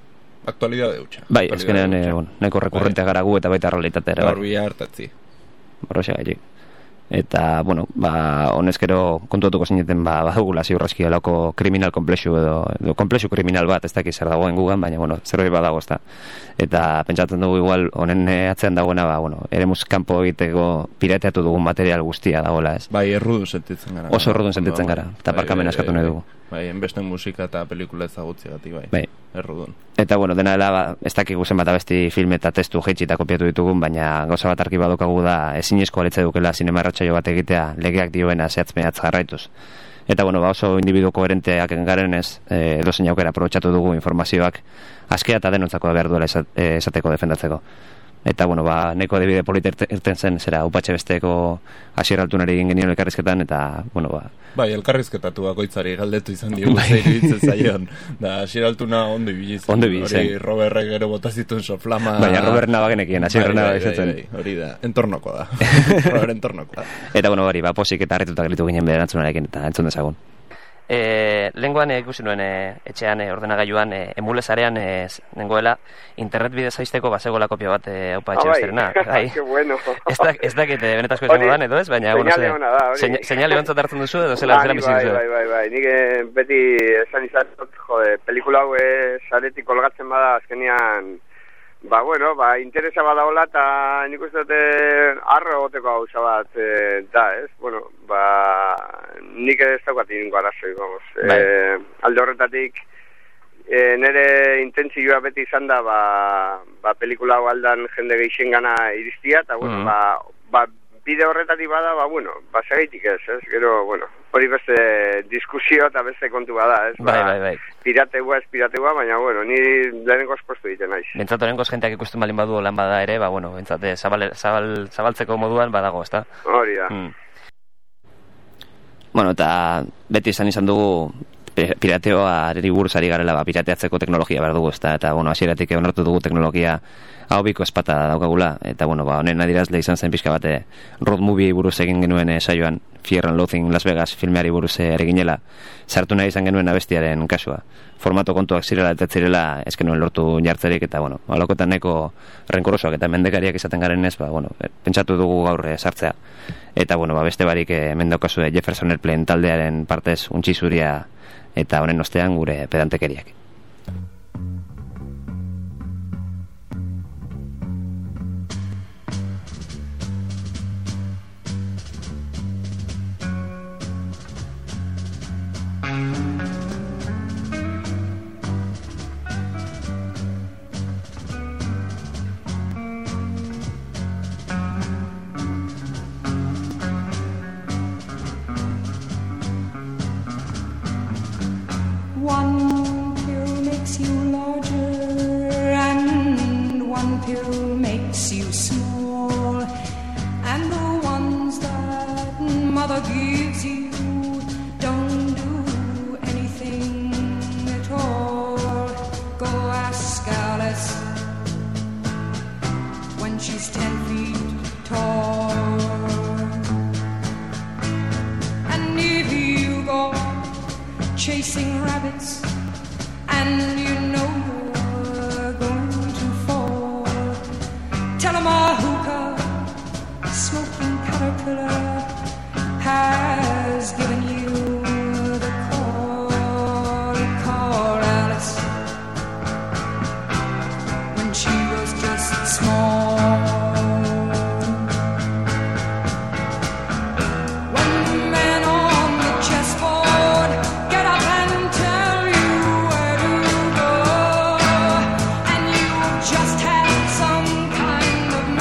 aktualidade hutsa. Bai, azkenean, eh, bueno, nahiko rekurrentea gara gu eta baita realitatea. Gaur bia hartatzi. Horrexe gaitik. Eta, bueno, ba, honezkero kontuatuko zineten, ba, badugula ziurraski alako kriminal komplexu edo, edo komplexu kriminal bat, ez dakiz zer dagoen gugan, baina, bueno, zerbait badago, ezta. Eta pentsatzen dugu igual, honen atzean dagoena, ba, bueno, eremuz kanpo egiteko pirateatu dugun material guztia dagoela, ez. Bai, errudun sentitzen gara. Oso errudun sentitzen gara, eta parkamen askatu nahi dugu. Bai, enbeste musika eta pelikula ezagutziagatik, bai. Bai. Errudun. Eta, bueno, dena dela, ba, ez dakigu zenbat abesti film eta testu jeitsi eta kopiatu ditugun, baina gauza bat argi badokagu da ezinezko alitza dukela sinema erratsaio bat egitea legeak dioena zehatz mehatz jarraituz. Eta, bueno, ba, oso individu koherenteak garen ez, e, edozein aukera aprobetxatu dugu informazioak askea eta denontzako behar duela esateko defendatzeko. Eta, bueno, ba, neko adibide polita irten zen, zera, upatxe besteko hasieraltunari egin genion elkarrizketan, eta, bueno, ba... Bai, elkarrizketatu bakoitzari galdetu izan digu, bai. Zeiru hitzen zaion. Da, hasieraltuna ondo ibili zen. Ondo ibili zen. Hori Roberrek gero botazituen soflama... Baina Robert nabagenekien, hasierrena bai, bai, bai, bai, hori da, entornoko da. Robert entornoko da. Eta, bueno, hori, ba, posik eta harritutak gelitu ginen bere erantzunarekin, eta entzun dezagun. E, lenguan e, ikusi nuen e, etxean e, ordenagailuan e, emulezarean e, nengoela internet bidez zaizteko basegula kopia bat e, aupa etxe bezterena. Bai, que bueno. Ez dakit e, benetazko izango dan edo ez, baina señale ona da, hori. Señale ontzat hartzen duzu edo zela zera bizi duzu. Bai, bai, bai, bai, nik beti esan izan dut, jode, pelikula hau saretik kolgatzen bada azkenian, ba, bueno, ba, interesa badaola eta nik uste dute arro egoteko hauza bat e, da, ez? Bueno, ba, nik ez daukat ingo arazoi, vamos. Bai. E, alde horretatik, e, nire intentzioa beti izan da, ba, ba pelikula hau aldan jende geixen gana iristia, eta, bueno, Mm. ba, ba, bide horretatik bada, ba, bueno, ba, segeitik ez, ez? Gero, bueno, hori beste diskusio eta beste kontu bada, ez? Ba, Bai, bai, bai. Pirateua, ez pirateua, baina, bueno, ni lehenengo espostu egiten naiz. Bentsat orengoz jenteak ikusten balin badu lan bada ere, ba, bueno, bentsat zabal, zabal, zabaltzeko moduan badago, ezta? Hori da. Mm. Bueno, eta beti izan izan dugu pirateoa buruz ari garela, ba, pirateatzeko teknologia behar dugu, ezta? Eta, bueno, hasieratik onartu dugu teknologia hau biko espata daukagula, eta, bueno, ba, honen adierazle izan zen pixka bate road movie buruz egin genuen e, saioan, Fear and Loathing Las Vegas filmeari buruz ere ginela, sartu nahi izan genuen abestiaren kasua. Formato kontuak zirela eta zirela ez genuen lortu jartzerik, eta, bueno, alokotan neko renkorosoak eta mendekariak izaten garen ez, ba, bueno, pentsatu dugu gaur e, sartzea. Eta, bueno, ba, beste barik e, mendaukazue Jefferson Airplane taldearen partez untxi zuria eta honen ostean gure pedantekeriak. One pill makes you larger and one pill makes you small, and the ones that mother gives you don't do anything at all. Go ask Alice when she's ten feet tall. And if you go chasing rabbits and you know you're going to fall, tell 'em a hookah smoking caterpillar has given you the call. Call Alice when she was just small. One man on the chessboard, get up and tell you where to go, and you just had some kind of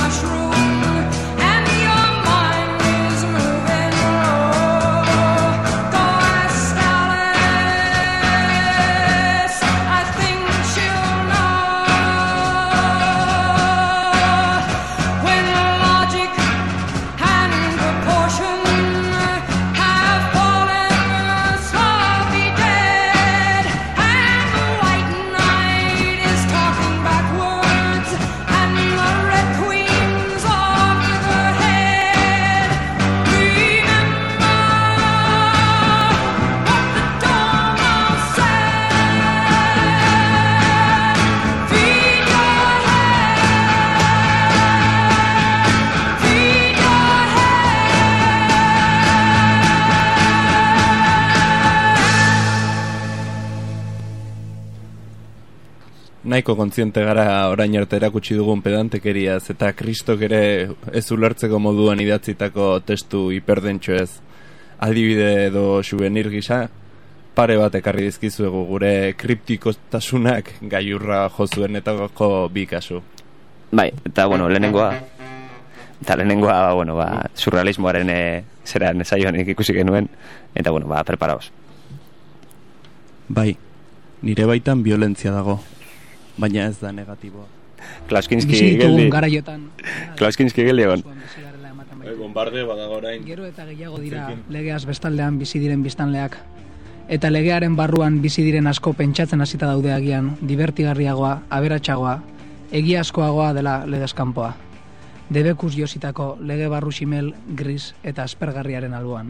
nahiko kontziente gara orain arte erakutsi dugun pedantekeriaz eta Kristok ere ez ulertzeko moduan idatzitako testu hiperdentxo ez adibide edo souvenir gisa pare bat ekarri dizkizuegu gure kriptikotasunak gailurra jozuenetako bi kasu. Bai, eta bueno, lehenengoa eta lehenengoa, bueno, ba, surrealismoaren e, zeran esaioan ikusi genuen, eta bueno, ba, preparaos. Bai, nire baitan violentzia dago, baina ez da negatiboa. Klaskinski geldi. Garaiotan. Klaskinski geldi egon. Bombardeo badago orain. Gero eta gehiago dira legeaz bestaldean bizi diren biztanleak. Eta legearen barruan bizi diren asko pentsatzen hasita daude agian, divertigarriagoa, aberatsagoa, egiazkoagoa dela legezkanpoa. Debekuz jositako lege barru ximel, gris eta aspergarriaren alboan.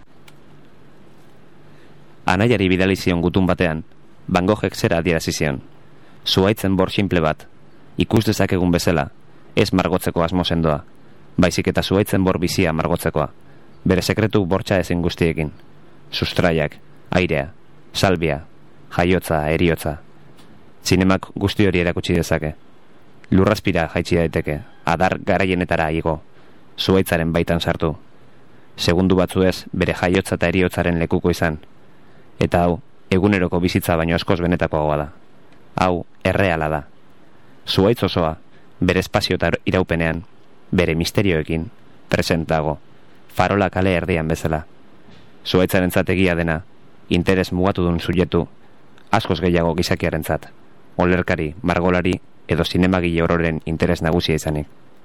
Anaiari bidali zion gutun batean, Van Goghek zera adierazi zion. Zuhaitzen bor simple bat, ikus dezakegun bezala, ez margotzeko asmo sendoa, baizik eta zuhaitzen bor bizia margotzekoa, bere sekretu bortxa ezin guztiekin. Sustraiak, airea, salbia, jaiotza, eriotza. Zinemak guzti hori erakutsi dezake. Lurrazpira jaitsi daiteke, adar garaienetara igo, zuhaitzaren baitan sartu. Segundu batzuez bere jaiotza eta eriotzaren lekuko izan. Eta hau, eguneroko bizitza baino askoz benetakoagoa da. Hau, erreala da. Zuhaitz osoa, bere espazio eta iraupenean, bere misterioekin, presentago, farola kale erdian bezala. Zuhaitzarentzat egia dena, interes mugatu dun subjektu, askoz gehiago gizakiarentzat, olerkari, margolari edo zinemagile ororen interes nagusia izanik.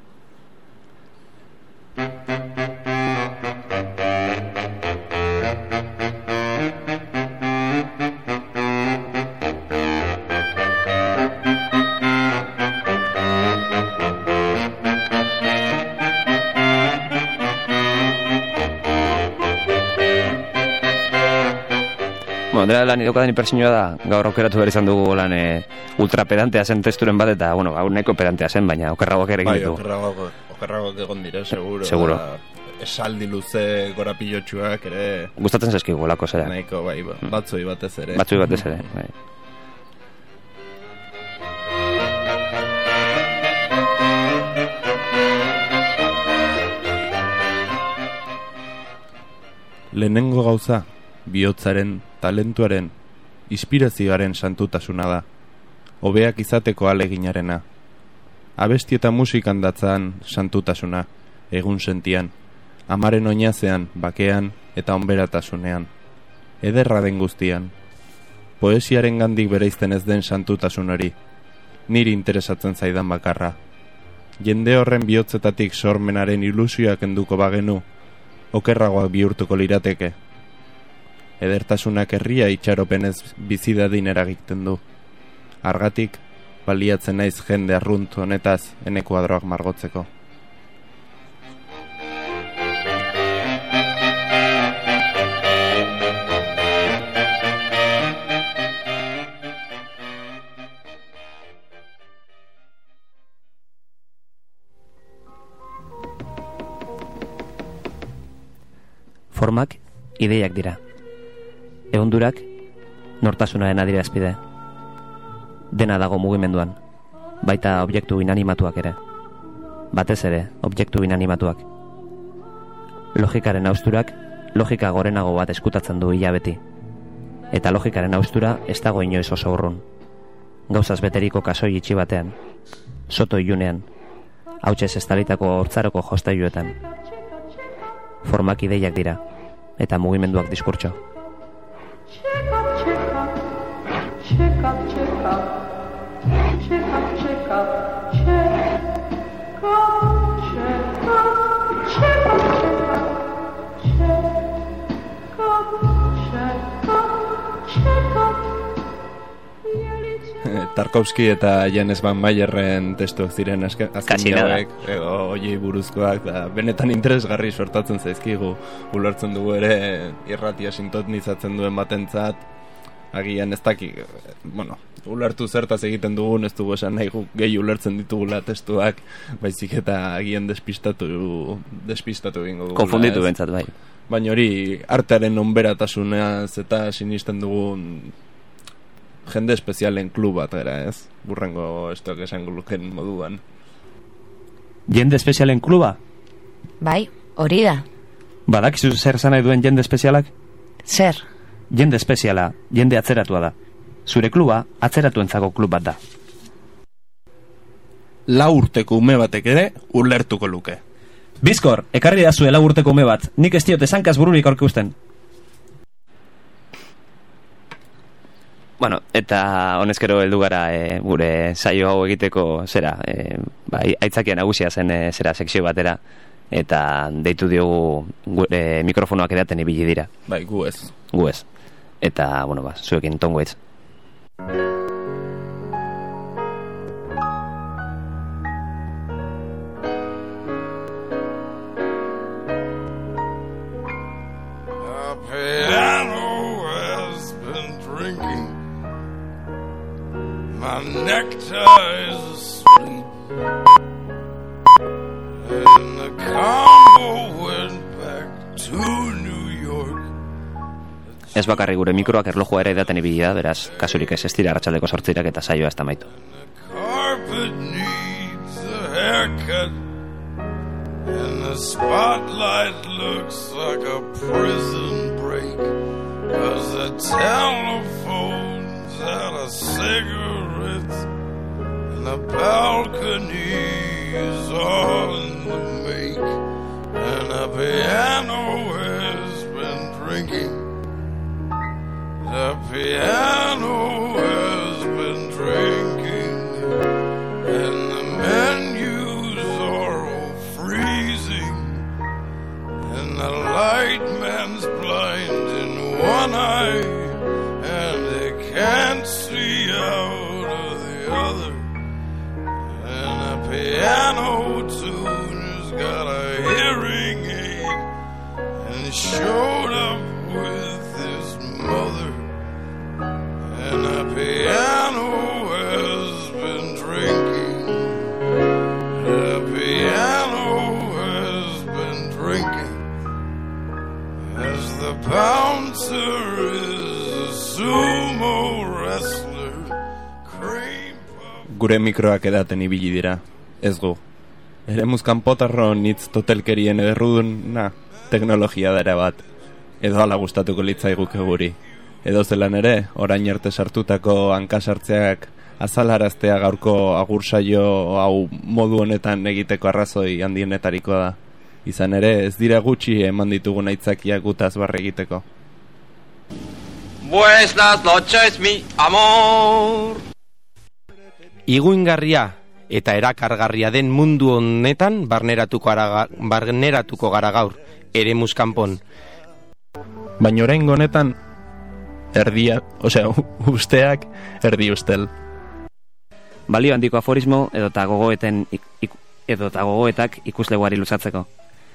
Bueno, dela lan idokadan hipersinioa da, gaur aukeratu behar izan dugu lan e, ultrapedantea zen testuren bat, eta, bueno, hau neko pedantea zen, baina okerragoak ere egin ditu. Bai, okerragoak, okerragoak egon dire, seguro. Seguro. Esaldi luze gorapilotxuak ere... Gustatzen zaizkigu lako zera. Nahiko, bai, batzui batez ere. Batzui batez ere, bai. Lehenengo gauza, bihotzaren, talentuaren, inspirazioaren santutasuna da, hobeak izateko aleginarena. Abesti eta musikan datzan santutasuna, egun sentian, amaren oinazean, bakean eta onberatasunean, ederra den guztian. Poesiaren gandik bereizten ez den santutasun hori, niri interesatzen zaidan bakarra. Jende horren bihotzetatik sormenaren ilusioak enduko bagenu, okerragoak bihurtuko lirateke. Edertasunak herria itxaropenez bizidadin eragiten du. Argatik, baliatzen naiz jende arrunt honetaz ene kuadroak margotzeko. Formak ideiak dira. Ehundurak nortasunaren adierazpide. Dena dago mugimenduan, baita objektu inanimatuak ere. Batez ere, objektu inanimatuak. Logikaren austurak, logika gorenago bat eskutatzen du ia beti. Eta logikaren austura ez dago inoiz oso urrun. Gauzaz beteriko kasoi itxi batean, soto ilunean, hautsez estalitako hortzaroko jostailuetan. Formak ideiak dira, eta mugimenduak diskurtso. Check up, check up, check up, check up, check up, check up, check up, check up, check up, check up, check up, check up. Tarkovski eta Janes Van Mayerren testuak ziren azken hauek, oiei buruzkoak, da benetan interesgarri sortatzen zaizkigu, ulertzen dugu ere irratia sintonizatzen duen batentzat, agian ez daki, bueno, ulertu zertaz egiten dugun, ez dugu esan nahi gehi ulertzen ditugula testuak, baizik eta agian despistatu, despistatu egingo dugula. Konfunditu bentsat, bai. Baina hori, artearen onberatasunaz eta sinisten dugun jende espezialen klub bat gara, ez? Burrengo estok esan luken moduan. Jende espezialen kluba? Bai, hori da. Badakizu zer zan nahi duen jende espezialak? Zer? Jende espeziala, jende atzeratua da. Zure kluba, atzeratuentzako klub bat da. Lau urteko ume batek ere, ulertuko luke. Bizkor, ekarri da zue lau urteko ume bat, nik ez diote zankaz bururik aurkeusten. Bueno, eta honezkero heldu gara e, gure saio hau egiteko zera, e, bai, aitzakia nagusia zen e, zera sekzio batera, eta deitu diogu gure mikrofonoak edaten ibili dira. Bai, gu ez. Gu ez. Eta, bueno, ba, zuekin tongo ez. My nectar is asleep, and the combo went back to New York. Ez bakarri gure mikroak erlojua ere edaten ibili da, beraz, kasurik ez ez dira arratsaldeko zortzirak eta saioa ez da maitu. Carpet needs a haircut, and the spotlight looks like a prison break, 'cause the telephone's out of cigarettes, and the balcony's on the make, and the piano has been drinking. The piano has been drinking, and the menus are all freezing, and the light man's blind in one eye, and they can't see out of the other, and the piano tuner's got a hearing aid, and showed up with his mother. And the piano has been drinking. The piano has been drinking. As the bouncer is a sumo wrestler. Cream puff. Gure mikroak edaten ibili dira, ez gu. Eremuz kanpotarro nitz totelkerien ederruduna teknologia dara bat. Edo ala gustatuko litzaiguke guri. Edo zelan ere, orain arte sartutako hankasartzeak azalaraztea gaurko agursaio hau modu honetan egiteko arrazoi handienetariko da. Izan ere, ez dira gutxi eman ditugun aitzakiak gutaz barre egiteko. Buenas noches, mi amor! Iguingarria eta erakargarria den mundu honetan barneratuko, araga, barneratuko gara gaur, eremuz kanpon. Baina orain honetan, erdia, osea, usteak erdi ustel. Balio handiko aforismo edota gogoeten ik, edota gogoetak ikusleguari luzatzeko.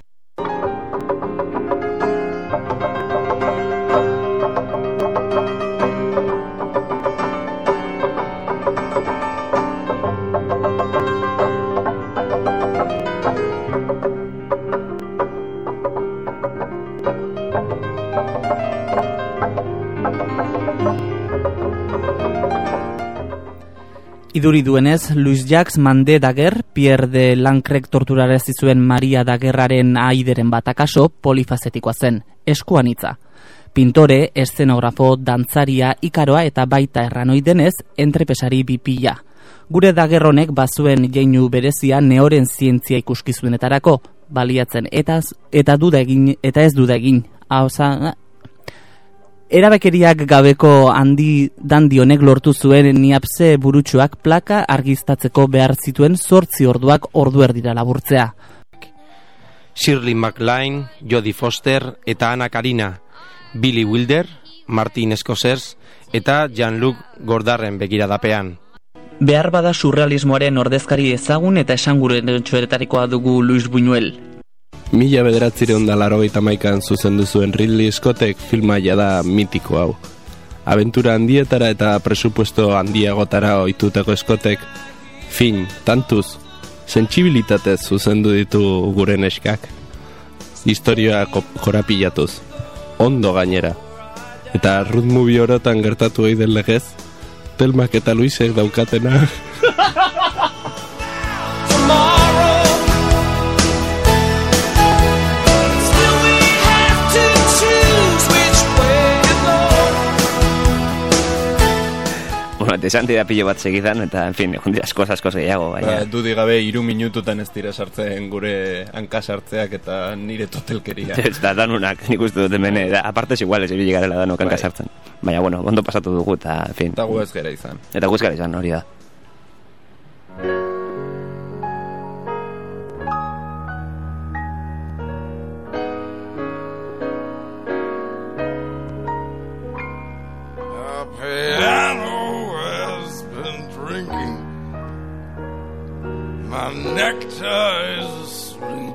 Iduri duenez, Louis Jacques Mande Daguerre, Pierre de Lancrek torturarazi zuen Maria Daguerraren aideren bat akaso polifazetikoa zen, eskuanitza. Pintore, eszenografo, dantzaria, ikaroa eta baita erranoi denez, entrepesari bipila. Gure Daguerronek bazuen jeinu berezia neoren zientzia ikuskizunetarako, baliatzen eta eta duda egin eta ez duda egin. Hauza, erabekeriak gabeko handi dandi honek lortu zuen niapse burutsuak plaka argiztatzeko behar zituen zortzi orduak ordu erdira laburtzea. Shirley MacLaine, Jodie Foster eta Anna Karina, Billy Wilder, Martin Scorsese eta Jean-Luc Godardren begiradapean. Behar bada surrealismoaren ordezkari ezagun eta esanguretsuetarikoa dugu Luis Buñuel. Mila bederatzireun da larogeita maikan zuzendu zuen Ridley Scottek filma jada mitiko hau. Abentura handietara eta presupuesto handiagotara ohitutako Scottek fin, tantuz, sentsibilitatez zuzendu ditu gure neskak. Historia jorapilatuz, ondo gainera. Eta road movie orotan gertatu egin den legez, Telmak eta Luisek daukatena. Bueno, desanti da pilo bat segizan, eta, en fin, egon dira askoz, askoz gehiago, baina... Ba, dudik gabe, iru minututan ez dira sartzen gure hanka sartzeak eta nire totelkeria. Ez da, danunak, nik uste dut hemen, da, apartez iguales, ibili garela danok hanka sartzen. Baina, bueno, ondo pasatu dugu, eta, en fin... Eta gu ez gara izan. Eta gu ez gara izan, hori da. My nectar is asleep,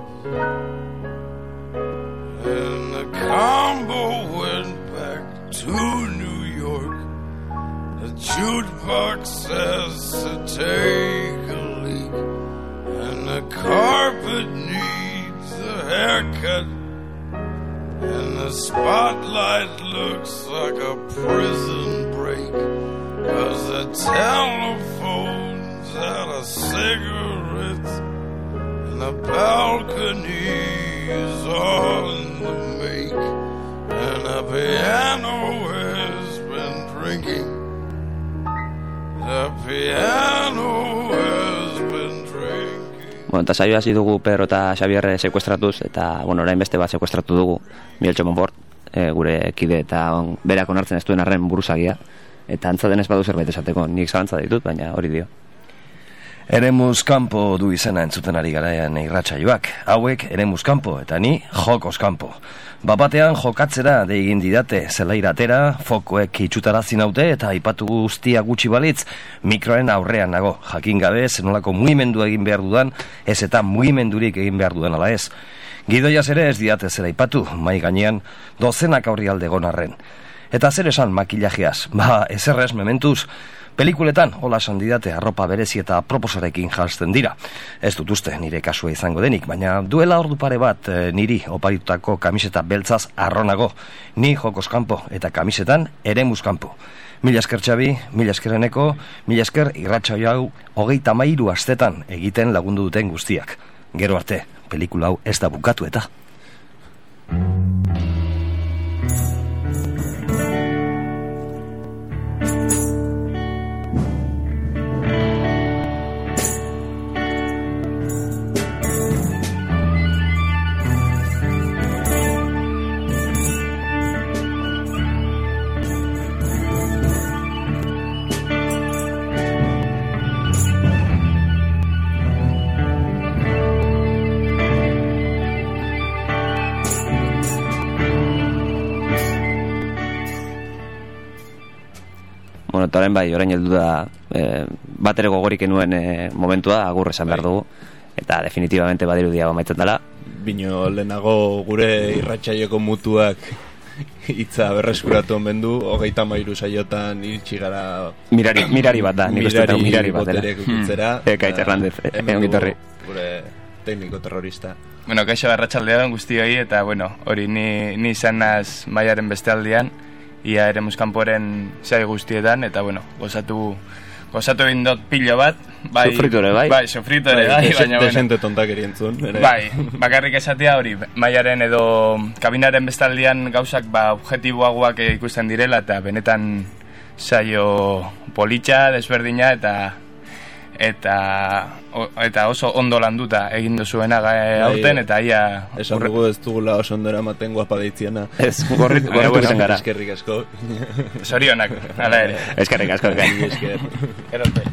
and the combo went back to New York. The jukebox says to take a leak, and the carpet needs a haircut, and the spotlight looks like a prison break, 'cause the telephone's out of cigarettes, and the balcony is on the make, and the piano has been drinking. The piano has been drinking. Bueno, eta saio hasi dugu Pedro eta Xabier sekuestratuz, eta, bueno, orain beste bat sekuestratu dugu, Miguel Txomonbort, e, gure kide eta on, berak onartzen ez duen arren buruzagia, eta antza denez badu zerbait esateko, nik zalantza ditut, baina hori dio. Eremuz kanpo du izena entzuten ari garaian irratsaioak. Hauek eremuz kanpo eta ni jokos kanpo. Bapatean jokatzera deigin didate zelairatera, fokoek itxutarazi naute eta aipatu guztia gutxi balitz, mikroen aurrean nago, jakin gabe zenolako mugimendu egin behar dudan, ez eta mugimendurik egin behar dudan ala ez. Gidoiaz ere ez didate zera aipatu, mai gainean, dozenak aurri alde gonarren. Eta zer esan makillajeaz, ba, ezerrez mementuz, pelikuletan hola esan didate arropa berezi eta proposarekin janzten dira. Ez dut uste nire kasua izango denik, baina duela ordu pare bat e, niri oparitutako kamiseta beltzaz arronago, ni jokos kanpo eta kamisetan eremuz kanpo. Mila esker Txabi, mila esker Eneko, mila esker irratsaio hau hogeita hamairu astetan egiten lagundu duten guztiak. Gero arte, pelikula hau ez da bukatu eta... Bueno, eta orain bai, orain heldu da e, bat ere gogorik enuen e, momentua, agur esan behar dugu, eta definitivamente badirudia amaitzen dela. Bino, lehenago gure irratsaioko mutuak hitza berreskuratu omen du, hogeita hamairu saiotan iritsi gara... Mirari, mirari bat da, nik uste dut mirari bat dela. Mirari botereak ukitzera. Eka, Hernández, egon gitorri. Gure tekniko terrorista. Bueno, kaixo arratsaldean guztioi, eta bueno, hori ni, ni izan naz Maiaren beste aldian, ia eremuz kanporen zai guztietan, eta bueno, gozatu gozatu egin dut pilo bat, bai, sofritore, bai, bai, sofritore, bai, bai, baina, desente tontak erientzun, bai, bakarrik esatea hori, Maiaren edo kabinaren bestaldian gauzak, ba, objetiboagoak ikusten direla, eta benetan saio politxa, desberdina, eta eta o, eta oso ondo landuta egin duzuena aurten, eta ia... Esan dugu ez dugula oso ondora maten guapa deitziena. Ez, gorritu zen gara. Eskerrik asko. Zorionak, ala ere. Eskerrik asko. Esker. Erote.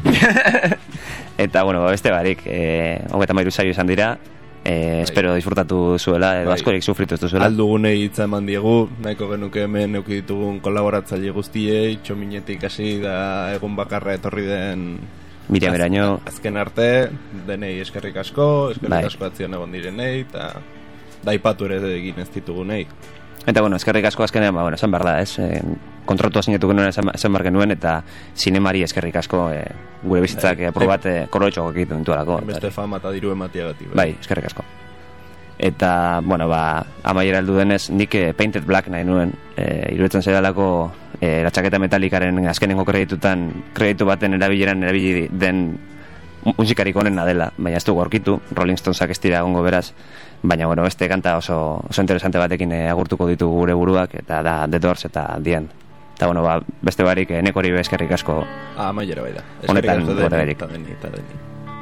Eta, bueno, beste barik, eh, hogeita hamairu saio izan dira, eh, espero disfrutatu zuela, edo askorik sufritu ez duzuela. Aldugunei hitza eman diegu, nahiko genuke hemen euki ditugun kolaboratzaile guztiei, txominetik hasi da egun bakarra etorri den... Miriam Eraño. Azken arte, denei eskerrik asko, eskerrik bai. Asko atzian egon direnei, eta daipatu ere egin ez ditugunei. Eta, bueno, eskerrik asko azkenean, ba, bueno, esan behar da, ez? E, kontratua zinetu genuen esan, esan behar genuen, eta zinemari eskerrik asko e, gure bizitzak bai. Aprobat e, koroetxo egiten dituelako. Beste fama eta diru ematiagatik. Bai, eskerrik asko. eta, bueno, ba, amaiera heldu denez, nik eh, Painted Black nahi nuen, e, iruditzen zaidalako e, eratxaketa metalikaren azkenengo kreditutan, kreditu baten erabileran erabili den musikarik onena dela, baina ez dugu aurkitu, Rolling Stonesak ez dira egongo beraz, baina, bueno, beste kanta oso, oso interesante batekin e, agurtuko ditugu gure buruak, eta da The Doors eta Dian. Eta, bueno, ba, beste barik, e, nekori eskerrik asko. Ah, amaiera bai da. Honetan, gure berik. Eta deni, eta deni.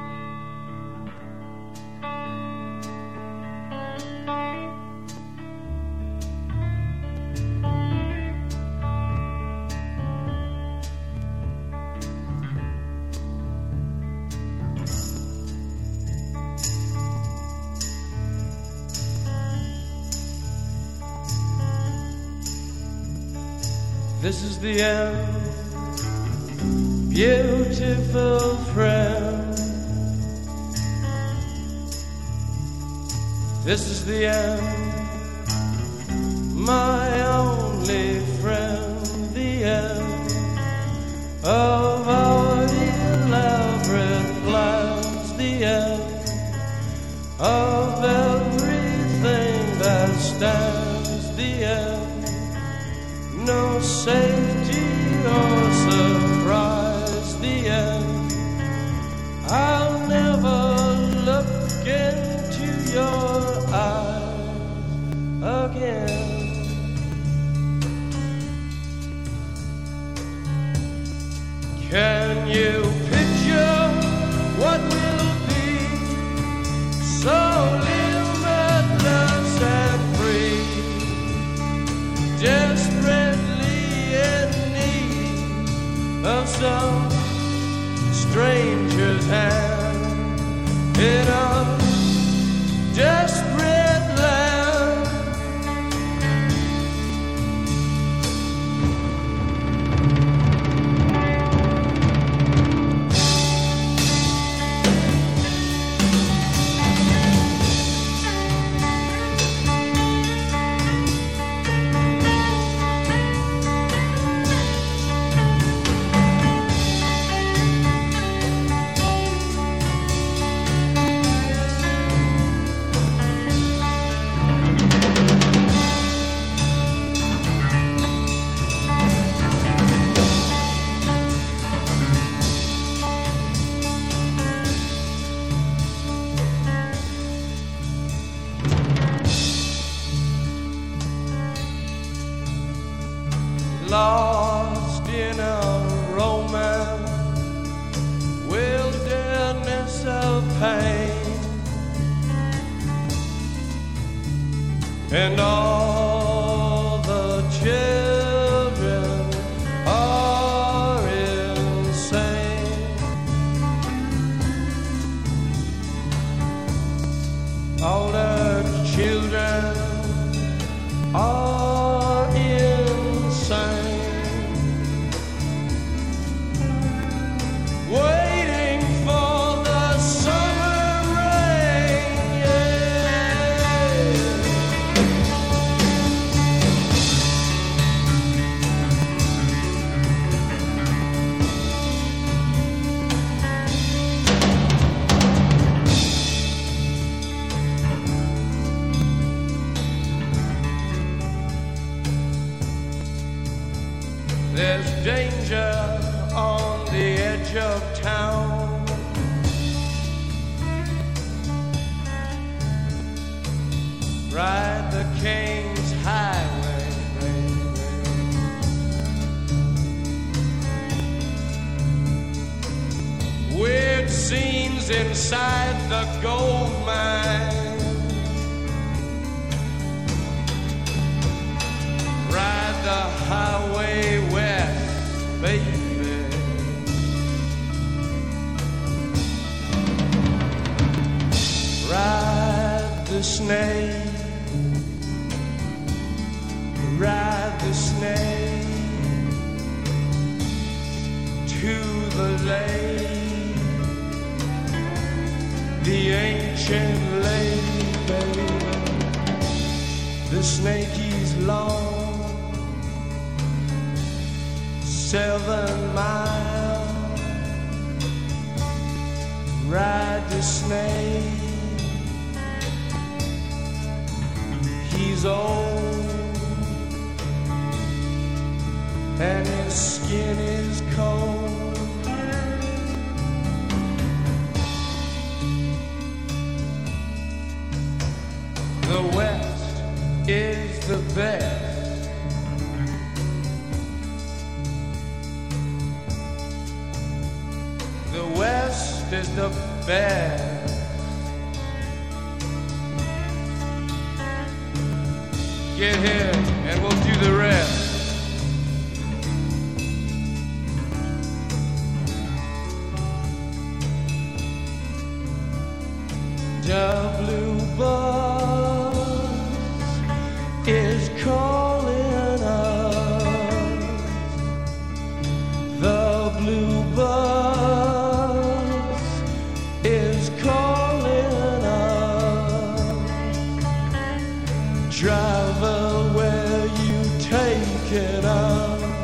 This is the end, beautiful friend. This is the end, my only friend. The end of our elaborate plans. The end of everything that stands. The end. No safety or surprise, the end. I'll never look into your eyes again. Can you picture what will be so limitless and free? Desperately in need of some stranger's hand in a desperate land. Lost in a romance, wilderness of pain, and all the children are insane. All the children are insane. Waiting for the summer rain, yeah. There's danger on the edge of town. Ride the King's Highway, baby. Weird scenes inside the gold mine. Ride the highway west, baby. Ride the snake, ride the snake to the lake, the ancient lake, baby. The snake is long, seven miles. Ride the snake is the best. The West is the best. Get here and we'll do the rest. The blue bus is calling us. The blue bus is calling us. Driver, where you taking us?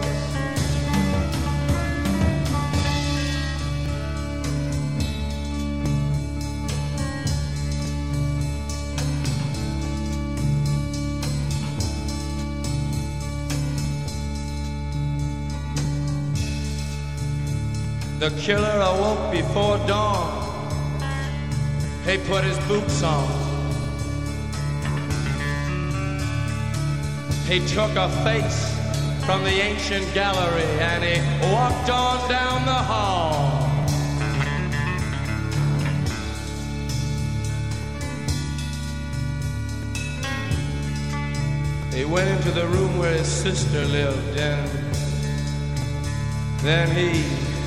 The killer awoke before dawn. He put his boots on. He took a face from the ancient gallery and he walked on down the hall. He went into the room where his sister lived, and then he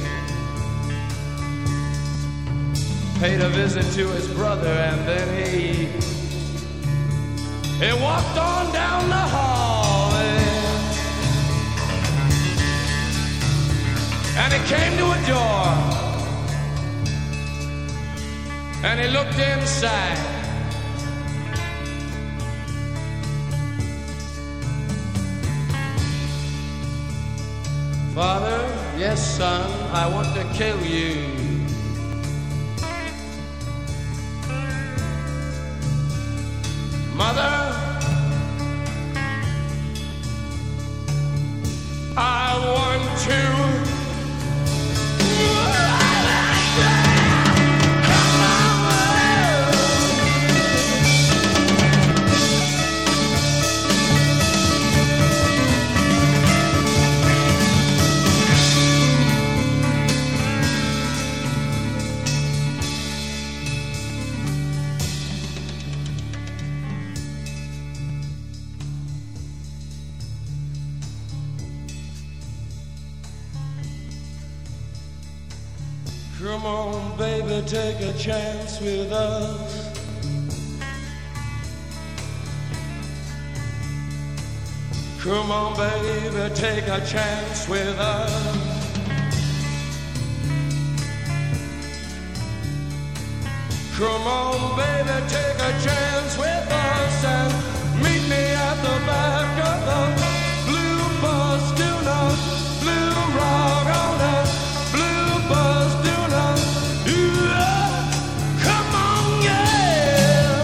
paid a visit to his brother, and then he he walked on down the hall, and, and he came to a door, and he looked inside. Father, yes, son, I want to kill you. Mother, I want to. Come on, baby, take a chance with us. Come on, baby, take a chance with us. Come on, baby, take a chance with us and meet me at the back of the blue bus. Do not blue rock on the blue bus. Do not, yeah, come on, yeah.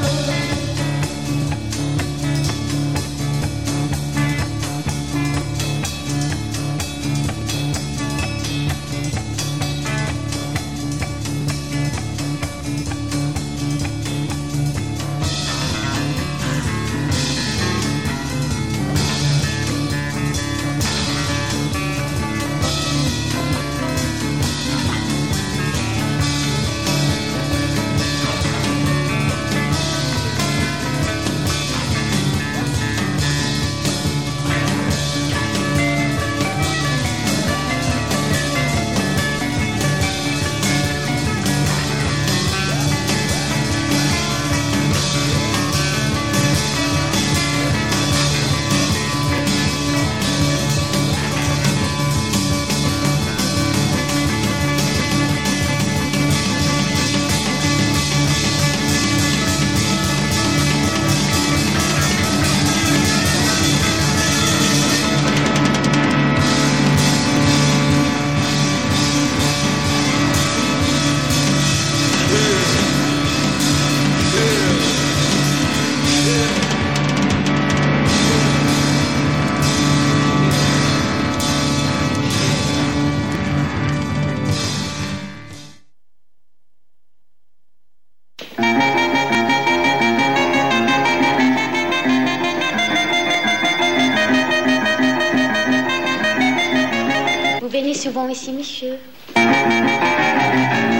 souvent ici, monsieur.